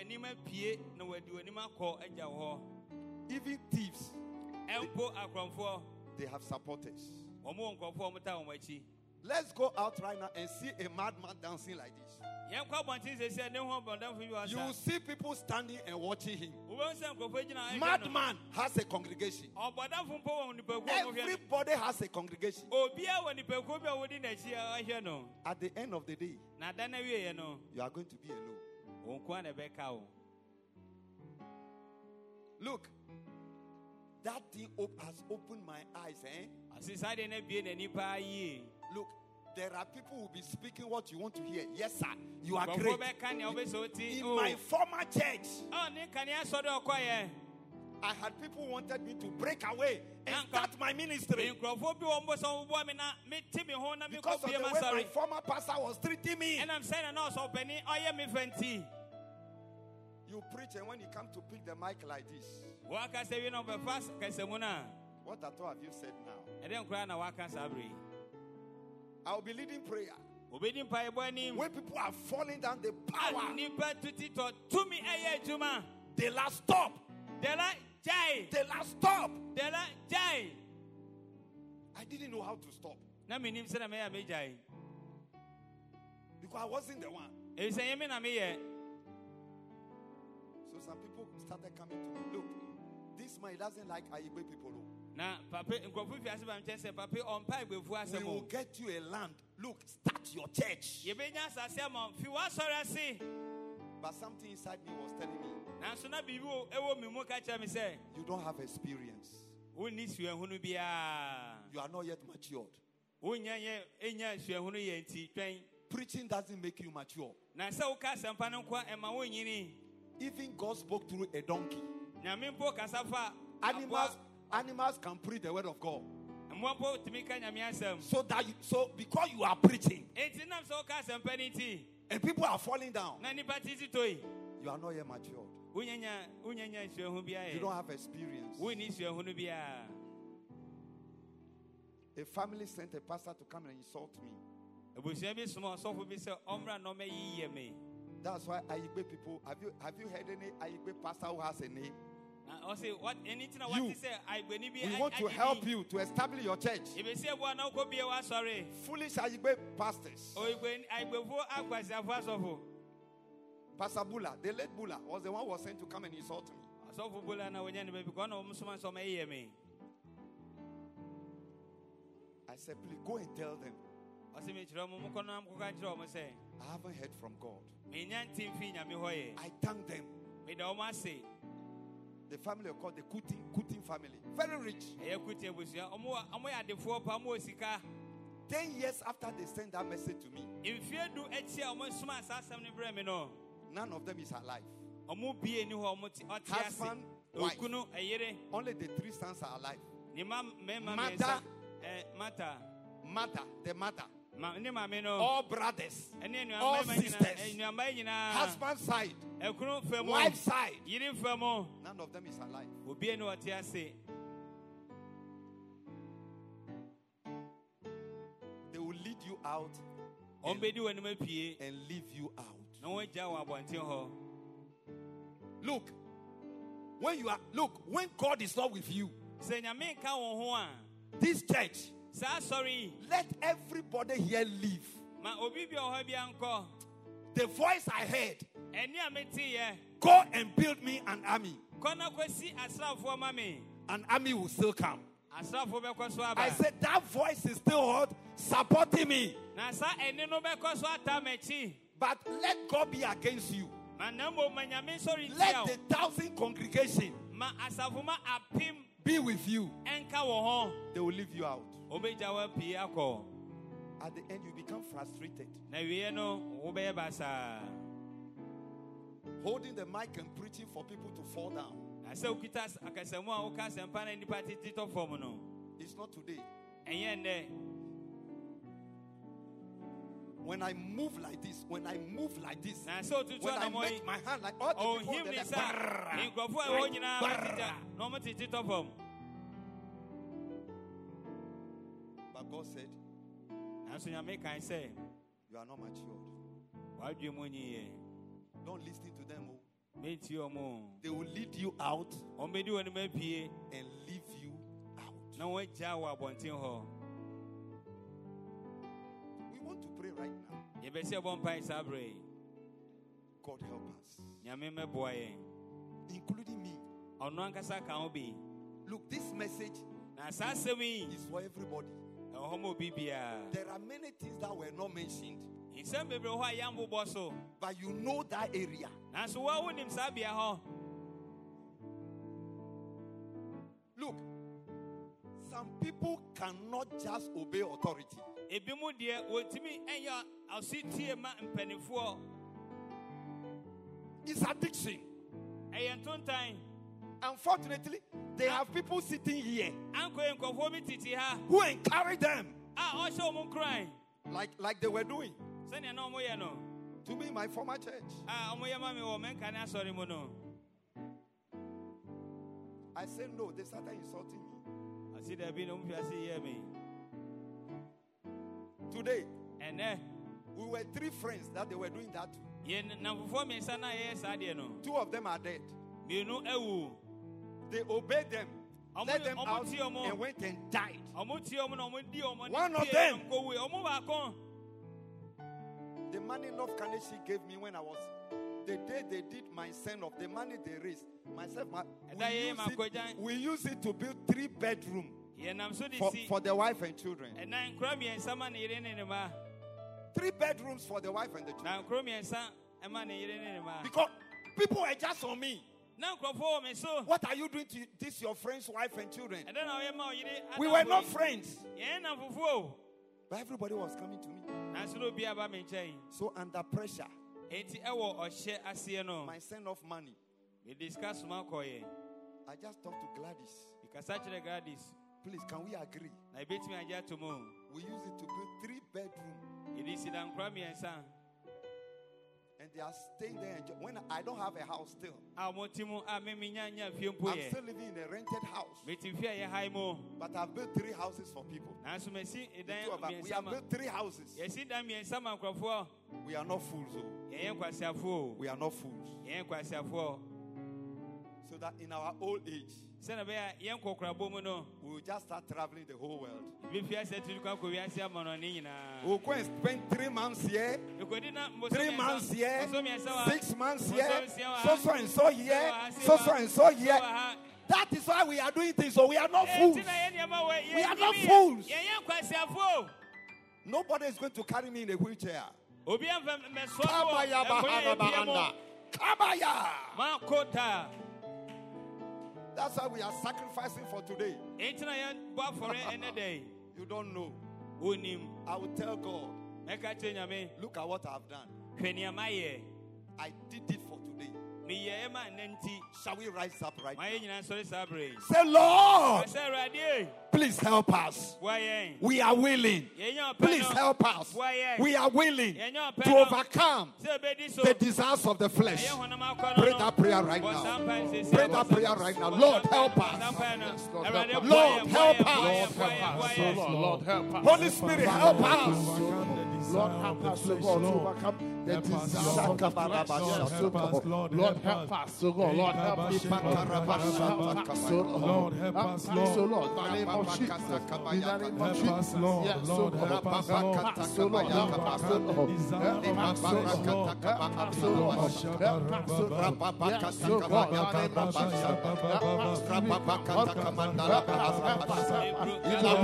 S4: Even thieves, they, they have supporters. Let's go out right now and see a madman dancing like this. You will see people standing and watching him. Madman has a congregation. Everybody has a congregation. At the end of the day, you are going to be alone. Look, that thing op- has opened my eyes. Eh? Look, There are people who will be speaking what you want to hear. Yes, sir. You are
S3: Nkurɔfoɔ
S4: great.
S3: bɛka nea wobɛsɛ ɔti.
S4: In
S3: Oh.
S4: my former church,
S3: Oh, ne kanea sɔre ɔkɔyɛ.
S4: I had people who wanted me to break away and
S3: Nanka-
S4: start my ministry.
S3: Nkurɔfoɔ bi wɔ mbɔ sɛ wɔbɔ me na mete me ho na
S4: Because of
S3: mekɔ
S4: the
S3: bie ma
S4: way my
S3: sɔre.
S4: former pastor was treating me.
S3: And I'm saying na ɔsɛ ɔpani ɔyɛ me fa nti.
S4: You preach, and when you come to pick the mic like this,
S3: Waka sɛ wi na ɔbɛfa kasɛmu no a,
S4: what at all have you said now?
S3: ɛdɛn koraa na waka saa bere yi.
S4: I'll be leading prayer.
S3: Obedi mpaebɔ anim.
S4: When people are falling down, the
S3: A
S4: power,
S3: nnipa tuti tɔ tumi ɛyɛ adwuma.
S4: they last stop.
S3: Dela gyae.
S4: They last stop.
S3: Dela gyae.
S4: I didn't know how to stop
S3: Na menim sɛ na mɛyɛ a megyae.
S4: because I wasn't the one.
S3: Ɛsɛ yɛ me na meyɛ.
S4: So some people started coming to me. Look, this man he doesn't like Ayigbe people. oh.
S3: Na papa nkurɔfo fi ase ba nkyɛn sɛ papa ɔmpa igbefu
S4: We
S3: asɛm
S4: will
S3: o.
S4: get you a land. Look, start your church.
S3: Yɛbɛnya asase ama fi w'asɔre ase.
S4: But something inside me was telling me,
S3: Nanso na biribi wɔ- ɛwɔ me mu ka kyerɛ me sɛ
S4: you don't have experience.
S3: wonni suahunu biara.
S4: You are not yet matured.
S3: Wonya yɛ ɛnya suahunu yɛ nti twɛn.
S4: Preaching doesn't make you mature.
S3: Na sɛ woka asɛmpa no nkwa ɛma wonyini.
S4: Even God spoke through a donkey.
S3: Nyame mpo kasa fa
S4: Animals, animals can preach the word of God.
S3: mmoa mpo tumi ka nyame asɛm.
S4: So that you, so because you are preaching
S3: Enti nam sɛ woka asɛmpa no nti
S4: and people are falling down,
S3: na nnipa titi toi.
S4: you are not yet matured.
S3: Wonyanya wonyanya suahunu biara.
S4: You don't have experience.
S3: Wonni suahunu biara.
S4: A family sent a pastor to come and insult me.
S3: Abusua bi soma ɔsɔfo bi sɛ ɔmmra na ɔmmɛyiyɛ me.
S4: That's why Ayigbe people, have you have you heard any Ayigbe pastor who has a name?
S3: Na ɔse what anything na
S4: You.
S3: wate sɛ agbani bi
S4: We want to help you to establish your church.
S3: Ebesi eboa na wokɔ bie w'asɔre.
S4: Foolish Ayigbe pastors.
S3: Oigbe agbefo akwasiafo asɔfo.
S4: Pastor Bula, the late Bula, was the one who was sent to come and insult me.
S3: Asɔfo bola na wonya ne baabi kɔ na ɔmo soma sɛ ɔmmɛyiyɛ me.
S4: I said, please go and tell them
S3: Ɔse mekyerɛ ɔmo mokɔ na mokɔka kyerɛ ɔmo sɛ
S4: I haven't heard from God.
S3: menya nti mfi nyame hɔ yɛ.
S4: I thank them.
S3: Meda ɔmo ase.
S4: The family are called the Kutin, Kutin family. Very rich.
S3: Ɛyɛ kuti abusua. Ɔmo wɔ- ɔmo yɛ adefoɔ pa, ɔmo wɔ sika.
S4: Ten years after they sent that message to me,
S3: Mfie du akyi a ɔmo soma saa asɛm no brɛ me no.
S4: none of them is alive.
S3: Ɔmo bie ni hɔ ɔmo te ɔte ase.
S4: Husband, wife.
S3: Okunu ɛyere.
S4: Only the three sons are alive.
S3: Ne ma mɛma
S4: Mother.
S3: mmiɛnsa. Ɛ mata. Mata.
S4: The mother.
S3: Ma ne maame no.
S4: All brothers.
S3: Ɛne
S4: all
S3: nnuamaba nyinaa.
S4: sisters.
S3: Nnuamaba nyinaa.
S4: Husband side.
S3: Ɛkunu fɛ mu.
S4: Wife side.
S3: Yere fɛ mu.
S4: None of them is alive.
S3: Obie ne ɔte ase.
S4: They will lead you out
S3: Ɔmo bɛdi wɔn anim apue.
S4: and leave you out.
S3: Na wɔn agya wɔ abɔnten hɔ.
S4: Look, when you are look, when God is not with you,
S3: Sɛ nyame nka wɔn ho a.
S4: this church,
S3: Saa asɔre yi.
S4: let everybody here leave.
S3: Ma obi bi wɔ hɔ bi ankɔ.
S4: The voice I heard,
S3: Ɛni a mete yɛ.
S4: go and build me an army.
S3: Kɔ na kɔsi asraafoɔ ma me.
S4: An army will still come.
S3: Asraafoɔ bɛkɔ so aba.
S4: I said that voice is still hot, supporting me.
S3: Na saa ɛni no bɛkɔ so ata m'akyi.
S4: But let God be against you.
S3: Ma na mmom ma nyame nsɔre ntia
S4: Let
S3: wo.
S4: the thousand congregation
S3: Ma asafo ma apem
S4: be with you.
S3: ɛnka wɔ ho.
S4: They will leave you out.
S3: Obɛgya wo apue akɔ.
S4: At the end, you become frustrated.
S3: Na wie no wobɛyɛ basaa.
S4: Holding the mic and preaching for people to fall down.
S3: Na sɛ wokita as- akasamu a woka asɛmpa na nnipa tete tɔ fam no.
S4: It's not today.
S3: Ɛnyɛ nnɛ.
S4: When I move like this, when I move like this,
S3: Na sɛ wotutu
S4: when I
S3: anammɔ
S4: make
S3: yi.
S4: my hand like all the people,
S3: Ɔhim
S4: they're
S3: ne
S4: like,
S3: sa.
S4: "Brrrr."
S3: Nkurɔfoɔ a ɛwɔ nyinaa wɔtete na ɔmo tete tɔ fam.
S4: But God said,
S3: Nanso nyame kan sɛ
S4: you are not matured.
S3: wadwe mu nyiyɛ.
S4: Don't listen to them. oh.
S3: Mentie ɔmo.
S4: They will lead you out
S3: Ɔmo bɛdi wɔn anim apue
S4: and leave you out.
S3: na wɔagya wɔ abɔnten hɔ.
S4: We want to pray right now.
S3: Yɛbɛsi ɛbɔ mpae saa bere yi.
S4: God help us,
S3: Nyame mɛboa yɛn.
S4: including me.
S3: Ɔno ankasa ka ho bi.
S4: Look, this message
S3: Na saa asɛm yi
S4: is for everybody.
S3: ɛwɔ hɔ ma obi biara.
S4: There are many things that were not mentioned,
S3: Nsɛm bebree wɔ hɔ a yɛambobɔ so.
S4: but you know that area.
S3: Nanso wo a wonim saa bea hɔ.
S4: Look, some people cannot just obey authority.
S3: ebi mu de wotimi enya ositie ma mpanifo.
S4: It's addiction.
S3: Ayenton time.
S4: Unfortunately, they have people sitting here
S3: Anko enkofo bi titi ha.
S4: who encourage them
S3: Ah, osho mo crying.
S4: like, like they were doing
S3: Senya no mo ye no.
S4: to me, my former church.
S3: Ah, omo ye mami wo menka na sorry mo no.
S4: I said no, they started insulting me.
S3: I see there be no mfi ase hear me.
S4: Today,
S3: And eh
S4: we were three friends that they were doing that to.
S3: ye na fofo me nsa na ye sa de no.
S4: Two of them are dead.
S3: Me no ewu.
S4: They obeyed them,
S3: Omo-
S4: let them
S3: omo
S4: out,
S3: ti omo.
S4: and went and died.
S3: Omo ti omo na omo di omo.
S4: One of them.
S3: Omo ba kon.
S4: The money North Carnegie gave me when I was, the day they did my send off, the money they raised, myself, my,
S3: And that
S4: we,
S3: year,
S4: use
S3: my
S4: it,
S3: kojan-
S4: we use it to build three bedroom
S3: Ye nam so di
S4: for,
S3: si.
S4: for the wife and children.
S3: And na nkro mi ensa ma ne yire ne ne ma.
S4: Three bedrooms for the wife and the children.
S3: Na nkro mi ensa e ma ne yire ne ne ma.
S4: Because people were just on me.
S3: Na nkrofo me so.
S4: What are you doing to this your friend's wife and children?
S3: And then I ma yire.
S4: We were not friends.
S3: Ye na fofo.
S4: But everybody was coming to me.
S3: Na so no bia ba me nchen.
S4: So under pressure,
S3: Enti ewo ohye ase no.
S4: my send off money,
S3: We discuss ma koye.
S4: I just talked to Gladys.
S3: Ikasa chere Gladys.
S4: Please, can we agree?
S3: Na betimi aja to mo.
S4: We use it to build three bedroom.
S3: Idi si dan nkro mi ensa.
S4: And they are staying there. And when I don't have a house still,
S3: A mo timu a me mi nya nya fie mpo
S4: I'm
S3: ye.
S4: still living in a rented house.
S3: Beti fie ye hai mo.
S4: But I've built three houses for people.
S3: Na so me si
S4: The
S3: edan
S4: two of us,
S3: mi
S4: we
S3: ensa
S4: have
S3: ma.
S4: built three houses.
S3: Ye si dan mi ensa ma nkrofo.
S4: We are not fools, oh.
S3: Ye yen kwasiafo.
S4: We are not fools.
S3: Ye yen kwasiafo.
S4: So that in our old age,
S3: Se na be yen kokrabo mu no.
S4: we will just start traveling the whole world.
S3: Bi fie se tu kwa ko wiase amono ni nyina.
S4: We'll go and spend three months here,
S3: Ekodi na mo
S4: three months here,
S3: So mi ensa wa.
S4: six months here,
S3: Moso
S4: so so and so here, so so and so here. That is why we are doing things. So we are not fools. We are not fools.
S3: Ye yen kwasiafo.
S4: Nobody is going to carry me in a wheelchair.
S3: Obi am me so.
S4: Kabaya bahana bahana. Kabaya.
S3: Ma kota.
S4: That's why we are sacrificing for today.
S3: Entina yen bo for any day.
S4: You don't know.
S3: Onim.
S4: I will tell God,
S3: Meka chenya me.
S4: look at what I've done.
S3: Hwenia maye.
S4: I did it for today.
S3: Me ye ma nenti.
S4: Shall we rise up right now?
S3: Maye nyina sori sabre.
S4: Say, Lord,
S3: Say radio.
S4: please help us.
S3: Wa yen.
S4: We are willing.
S3: Ye nya
S4: Please help us.
S3: Wa yen.
S4: We are willing
S3: Ye nya
S4: to overcome
S3: Se be di so.
S4: the desires of the flesh.
S3: Ye honam akọ
S4: Pray
S3: no.
S4: that prayer right now. Pray that prayer right now. Lord, help us. Lord, help us.
S5: Lord, help us.
S4: Holy Spirit, help us.
S5: Lord, help us, Lord, to overcome the desires of the flesh. Lord, help us, oh God. Lord, help us. Lord, help us, Lord. Help us, Lord. In the name of Jesus. In the name of Jesus. Yes, Lord, help us, Lord. Help us, Lord. Help us, Lord. Help us, Lord. Help us, Lord. Help us, Lord. Yes, oh God. In the name of Jesus. Help us, Lord. Help us, help us. In the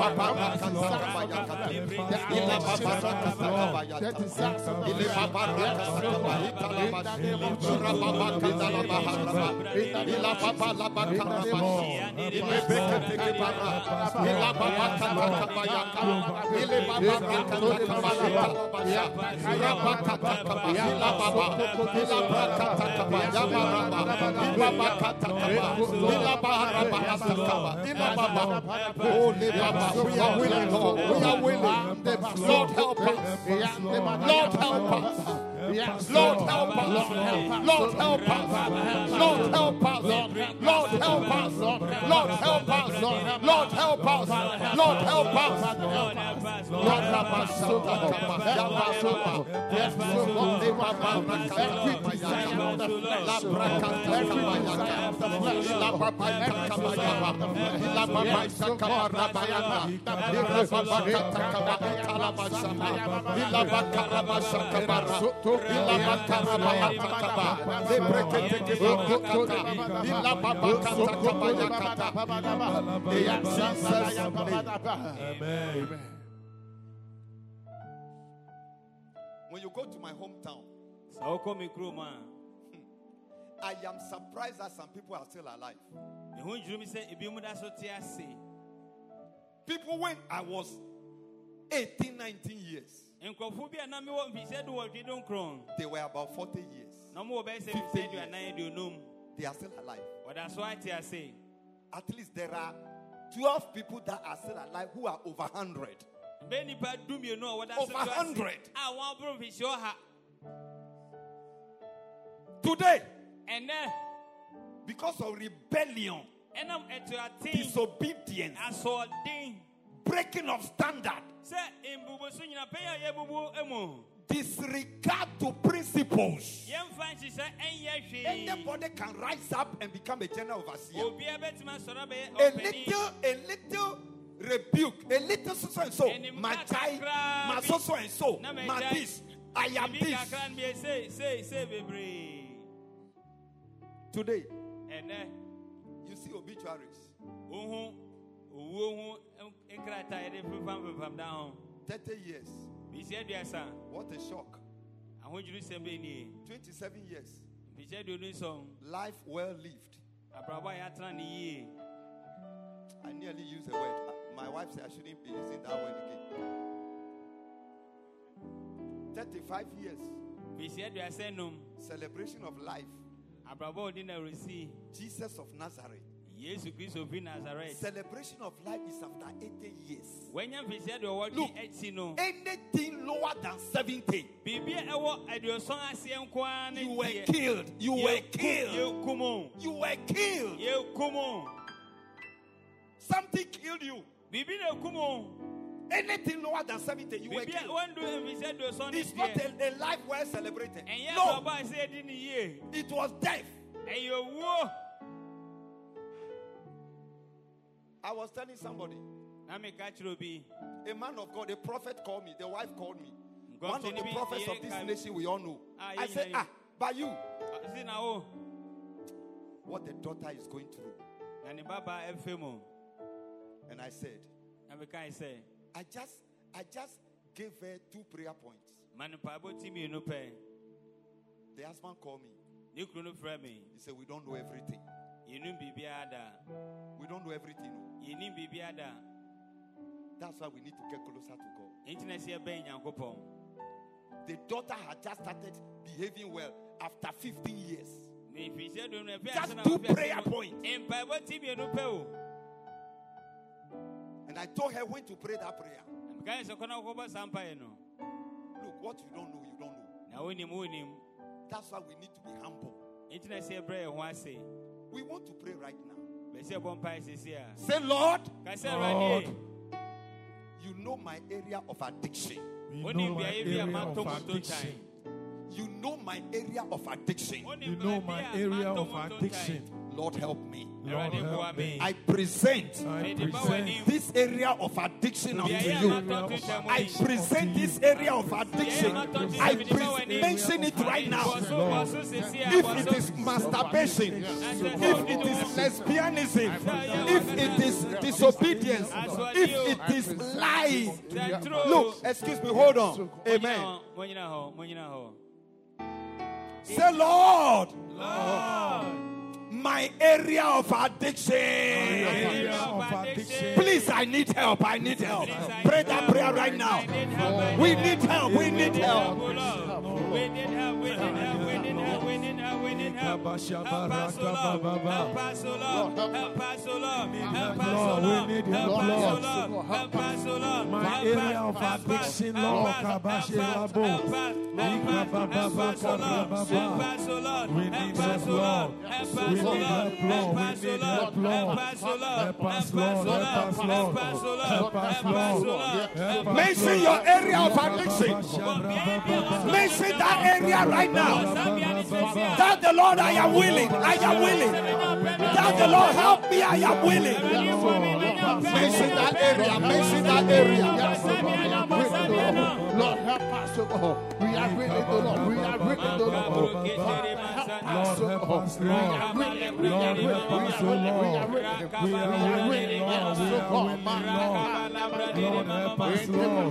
S4: We are willing, Lord. We are willing. Lord, help us. Lord, help us.
S5: Yes,
S4: Lord, help us. Lord, help us. Lord, help us. Lord, help us. Lord, help us. Lord, help us. Lord, help us. Lord, help us. Yes, Lord. Every desire of the flesh. Every desire of the flesh.
S5: Amen.
S4: When you go to my hometown,
S3: Saoko mi kro ma.
S4: I am surprised that some people are still alive.
S3: Me hu juru mi se ebi mu da so te ase.
S4: People, when I was eighteen, nineteen years. They were about forty years. fifty years. They are still alive. At least there are twelve people that are still alive who are over one hundred. Over one hundred. Today, and then, because of rebellion, disobedience, breaking of standard, disregard to principles, anybody can rise up and become a general overseer. A little, a little rebuke, a little so and so, my child, my so so and so, my this, I am this. Today, you see obituaries. thirty years. What a shock. twenty-seven years. Life well lived. I nearly used the word. My wife said I shouldn't be using that word again. thirty-five years. Celebration of life. Jesus of Nazareth. Celebration of life is after eighty years. Look, anything lower than seventy, you were killed. You were killed. You were killed. Something killed you. Anything lower than seventy, you were killed. It's not a, a life well celebrated. No. It was death. I was telling somebody, a man of God, a prophet called me, the wife called me. One of the prophets of this nation we all know. I said, ah, by you. What the daughter is going through. And I said, I just, I just gave her two prayer points. The husband called me. He said, we don't know everything. We don't know everything. That's why we need to get closer to God. The daughter had just started behaving well after fifteen years. Just two prayer points. And I told her when to pray that prayer. Look, what you don't know, you don't know. That's why we need to be humble. We want to pray right now. Say, Lord, Lord, you know my area of addiction.
S5: You know my area of addiction.
S4: You know my area of addiction.
S5: You know my area of addiction.
S4: Lord, help me.
S5: Lord, help me.
S4: I present,
S5: I present
S4: this area of addiction unto you. I present this area of addiction. I pre- mention it right now. If it is masturbation, if it is lesbianism, if it is disobedience, if it is lying. Look, excuse me, hold on. Amen. Say, Lord,
S5: Lord,
S4: my area of addiction.
S5: area of addiction.
S4: Please, I need help. I need help. Pray that prayer right now. We need help. We need help.
S3: We need help. We need help. We need help. We need help. We need help. We need help. Help us, Lord. Help us, Lord. Help us, Lord. Help us, Lord. Help us, Lord.
S5: We need help, Lord.
S3: Help us, Lord.
S5: My area of addiction, Lord.
S3: Help us, Lord. Help us, Lord.
S5: We need help, Lord.
S3: Help
S5: We
S3: us,
S5: need
S3: Lord.
S5: help, Lord. We need help, Lord. Help us, Lord. Help us, Lord. Help us, Lord.
S4: Mention your area of addiction. Mention that area right now. Tell the Lord, I am willing. I am willing. Tell the Lord, help me. I am willing. Mention that area. Mention that area.
S5: Lord, help us. so God. We are ready, the Lord. We are ready, the Lord. Father, help us, so God. We are ready, we are ready, we are ready, we are ready. We are ready, yes, so God.
S3: Lord, help us, Lord.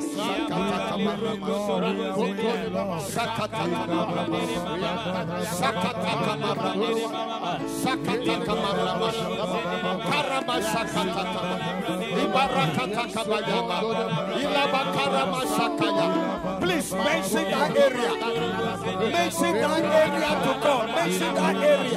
S4: Please mention that area. Mention that area to God. Mention that area.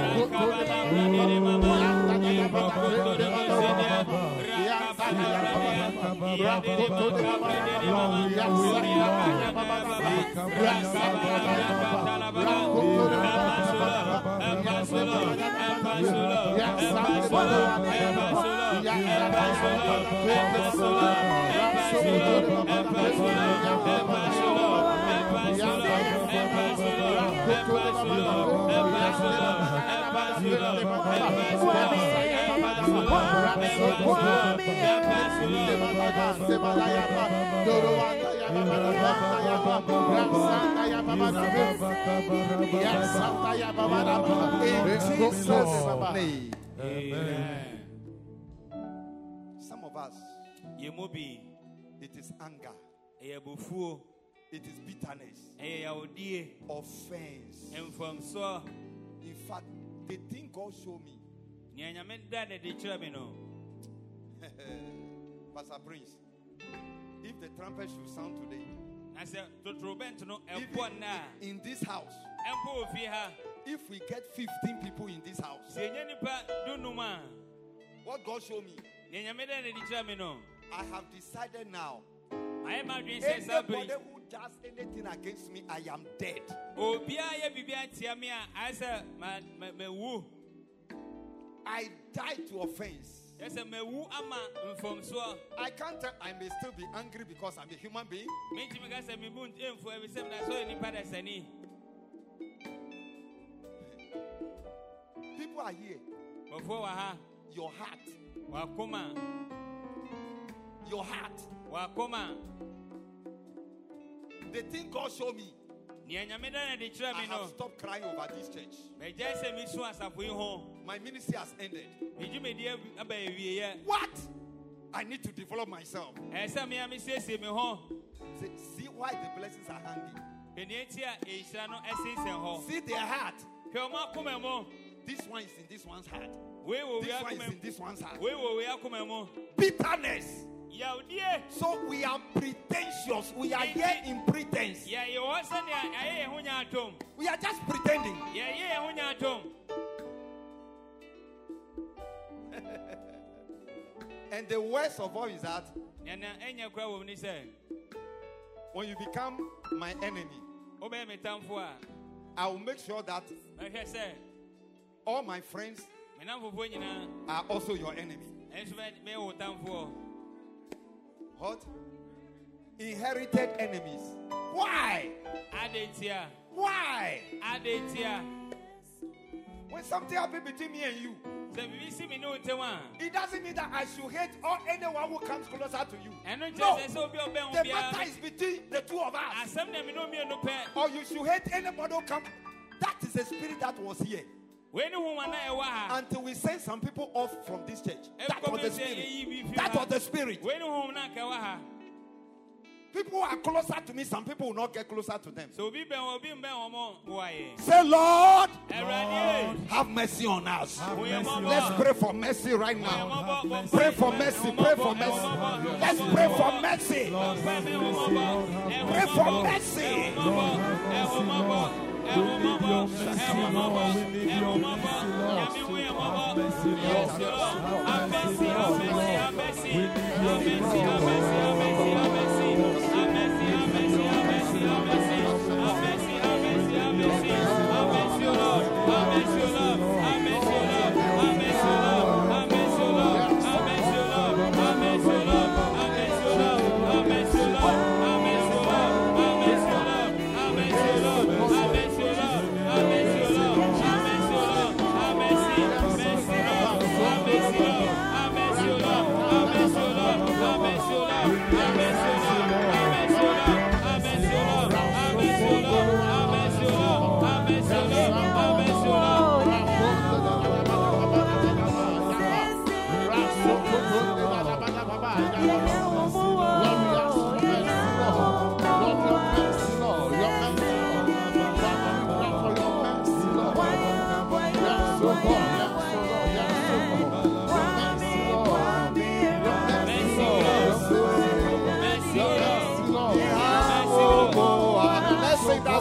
S4: Amen. Some of us, it is anger, it is bitterness, offense. In fact, the thing God showed me, Pastor Prince, if the trumpet should sound today, even in this house, if we get fifteen people in this house, what God showed me, I have decided now, anybody who does anything against me, I am dead. I died to offense. I can't tell, I may still be angry because I'm a human being. People are here. Your heart. Your heart. The thing God showed me, I have stopped crying over this church. My ministry has ended. What? I need to develop myself. See, see why the blessings are hanging. See their heart. This one is in this one's heart. This one is in this one's heart. Bitterness. So we are pretentious. We are here in pretense. We are just pretending. And the worst of all is that when you become my enemy, I will make sure that all my friends are also your enemy. What? Inherited enemies. Why? Why? When something happens between me and you, it doesn't mean that I should hate or anyone who comes closer to you. No. The matter is between the two of us. Or you should hate anybody who comes. That is the spirit that was here. Until we send some people off from this church. That was the spirit. That was the spirit. People who are closer to me, some people will not get closer to them. Say, Lord, Lord, have mercy on us. Have mercy. Let's pray for mercy right now. Pray for mercy. Pray for mercy. Let's pray for mercy. Pray for mercy. We need your mercy, Lord. We need your mercy, Lord. Have mercy, Lord. Have mercy, Lord. We need your mercy, Lord. Have mercy, Lord.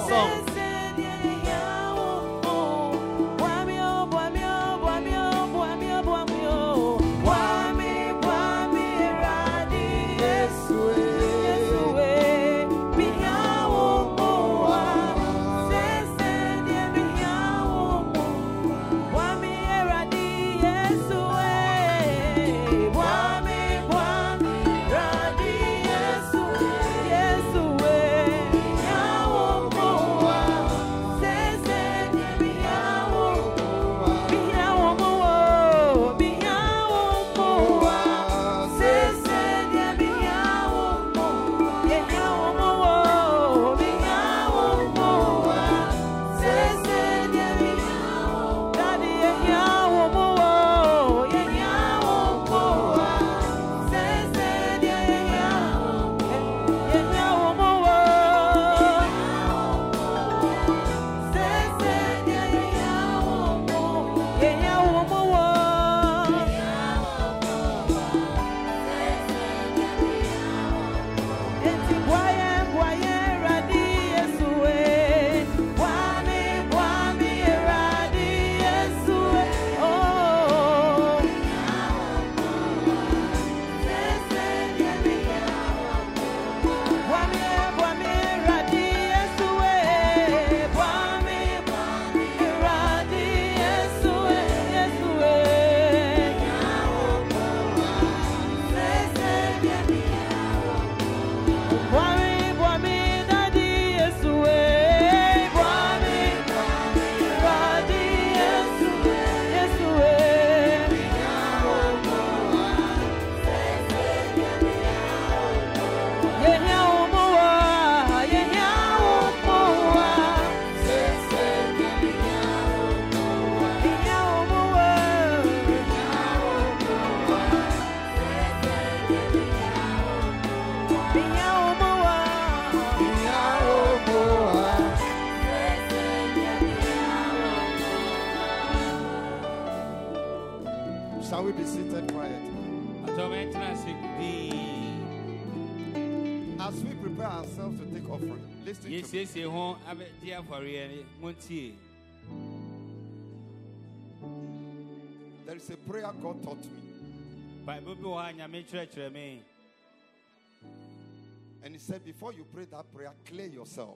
S4: song. Shall we be seated quietly? As we prepare ourselves to take offering, listen to me. There is a prayer God taught me. And he said, before you pray that prayer, clear yourself.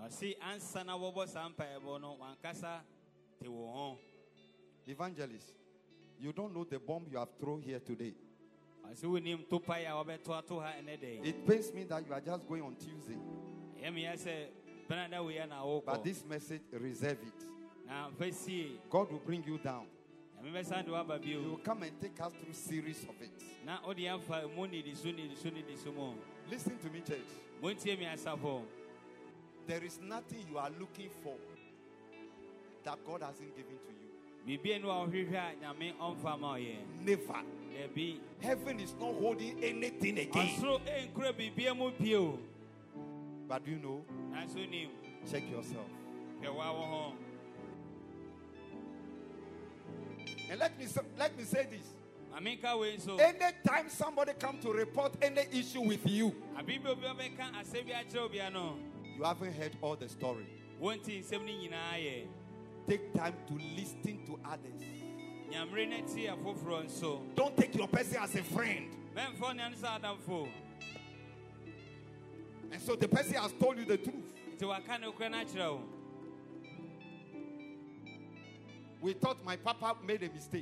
S4: Evangelist, you don't know the bomb you have thrown here today. It pains me that you are just going on Tuesday. But this message, reserve it. God will bring you down. He will come and take us through series of it. Listen to me, church. There is nothing you are looking for that God hasn't given to you. Never. Heaven is not holding anything again. But do you know? Check yourself. And let me let me say this. Anytime somebody comes to report any issue with you, you haven't heard all the story. Take time to listen to others. Don't take your person as a friend. And so the person has told you the truth. We thought my papa made a mistake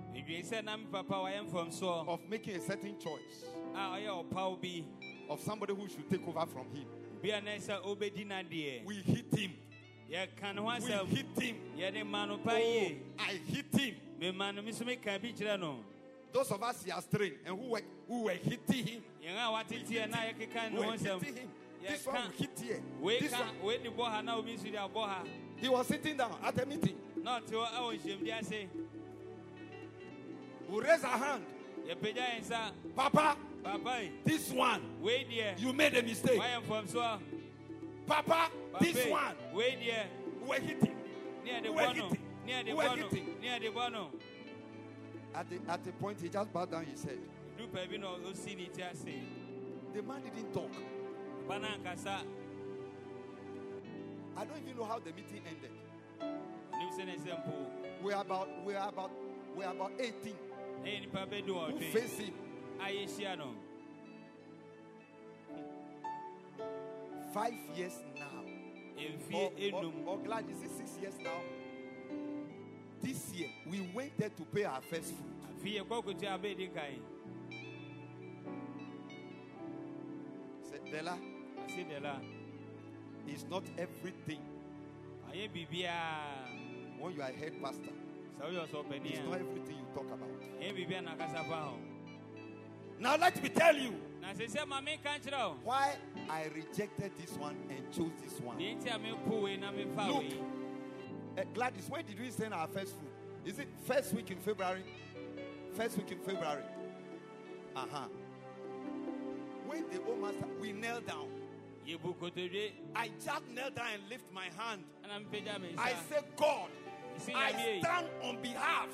S4: of making a certain choice of somebody who should take over from him. We hit him. We hit him. Oh, I hit him. Those of us here trained and who were, who were hitting him. We hit him. We were hitting him. This one will hit here. This one. He was sitting down at a meeting. We raise our hand. Papa, this one, you made a mistake. Papa, this one, we were hitting. We were hitting. We were hitting. At the, at the point, he just bowed down his head. The man didn't talk. I don't even know how the meeting ended. We're about, we're about, we're about eighteen. Who face him? Five years now. Or, or, or glad, is it six years now? This year, we went there to pay our first fruit. Say, Della.
S3: I say, Della.
S4: It's not everything. When you are a head pastor, it's not everything you talk about. Now let me tell you why I rejected this one and chose this one. Look, uh, Gladys, when did we send our first fruit? Is it first week in February? First week in February. Uh-huh. When the old master, we knelt down. I just knelt down and lift my hand. I said, God, I stand on behalf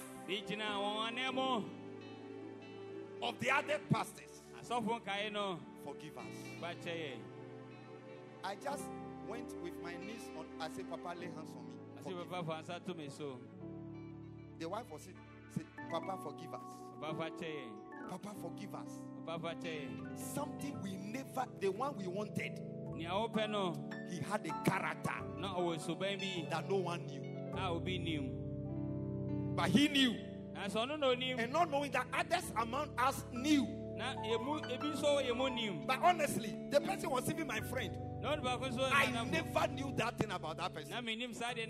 S4: of the other pastors. Forgive us. I just went with my niece on. I said, Papa, lay hands on me. The wife was saying, Papa, forgive us. Papa, forgive us. Something we never, the one we wanted. He had a character that no one knew. But he knew. And not knowing that others among us knew. But honestly, the person was even my friend. I never knew that thing about that person. When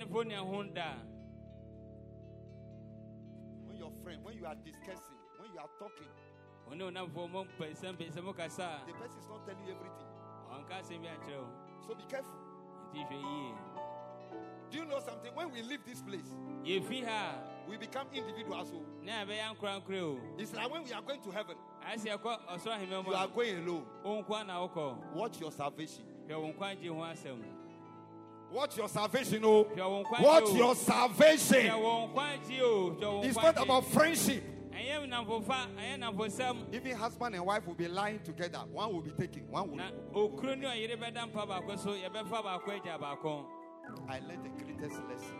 S4: your friend, when you are discussing, when you are talking, the person is not telling you everything. So be careful. Do you know something? When we leave this place, we become individuals. It's like when we are going to heaven, you are going alone. Watch your salvation. Watch your salvation. Oh. Watch your salvation. It's not about friendship. Even husband and wife will be lying together. One will be taken. One will be. I learned the greatest lesson.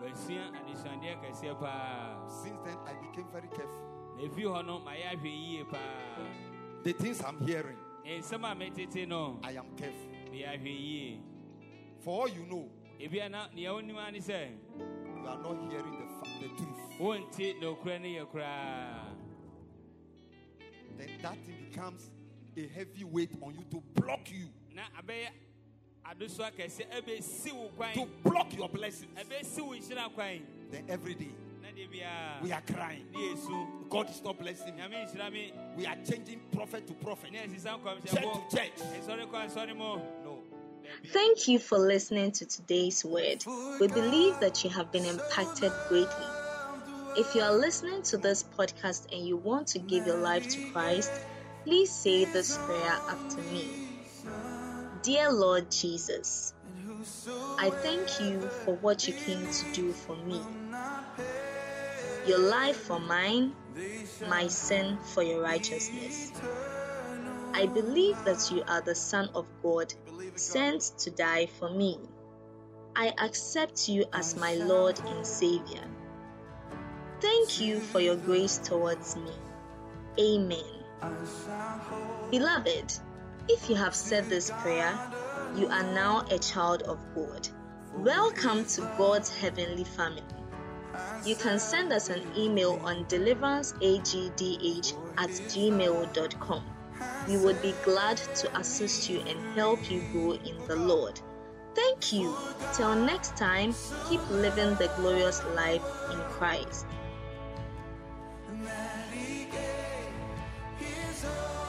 S4: Since then, I became very careful. The things I'm hearing, I am careful. For all you know, you are not hearing the, fa- the truth. Then that thing becomes a heavy weight on you to block you. To block your blessings. Then every day we are crying. God is not blessing me. We are changing prophet to prophet, church to church. No.
S1: Thank you for listening to today's word. We believe that you have been impacted greatly. If you are listening to this podcast and you want to give your life to Christ, please say this prayer after me. Dear Lord Jesus, I thank you for what you came to do for me. Your life for mine, my sin for your righteousness. I believe that you are the Son of God, sent to die for me. I accept you as my Lord and Savior. Thank you for your grace towards me. Amen. Beloved, if you have said this prayer, you are now a child of God. Welcome to God's heavenly family. You can send us an email on deliveranceagdh at gmail dot com. We would be glad to assist you and help you grow in the Lord. Thank you. Till next time, keep living the glorious life in Christ.
S6: His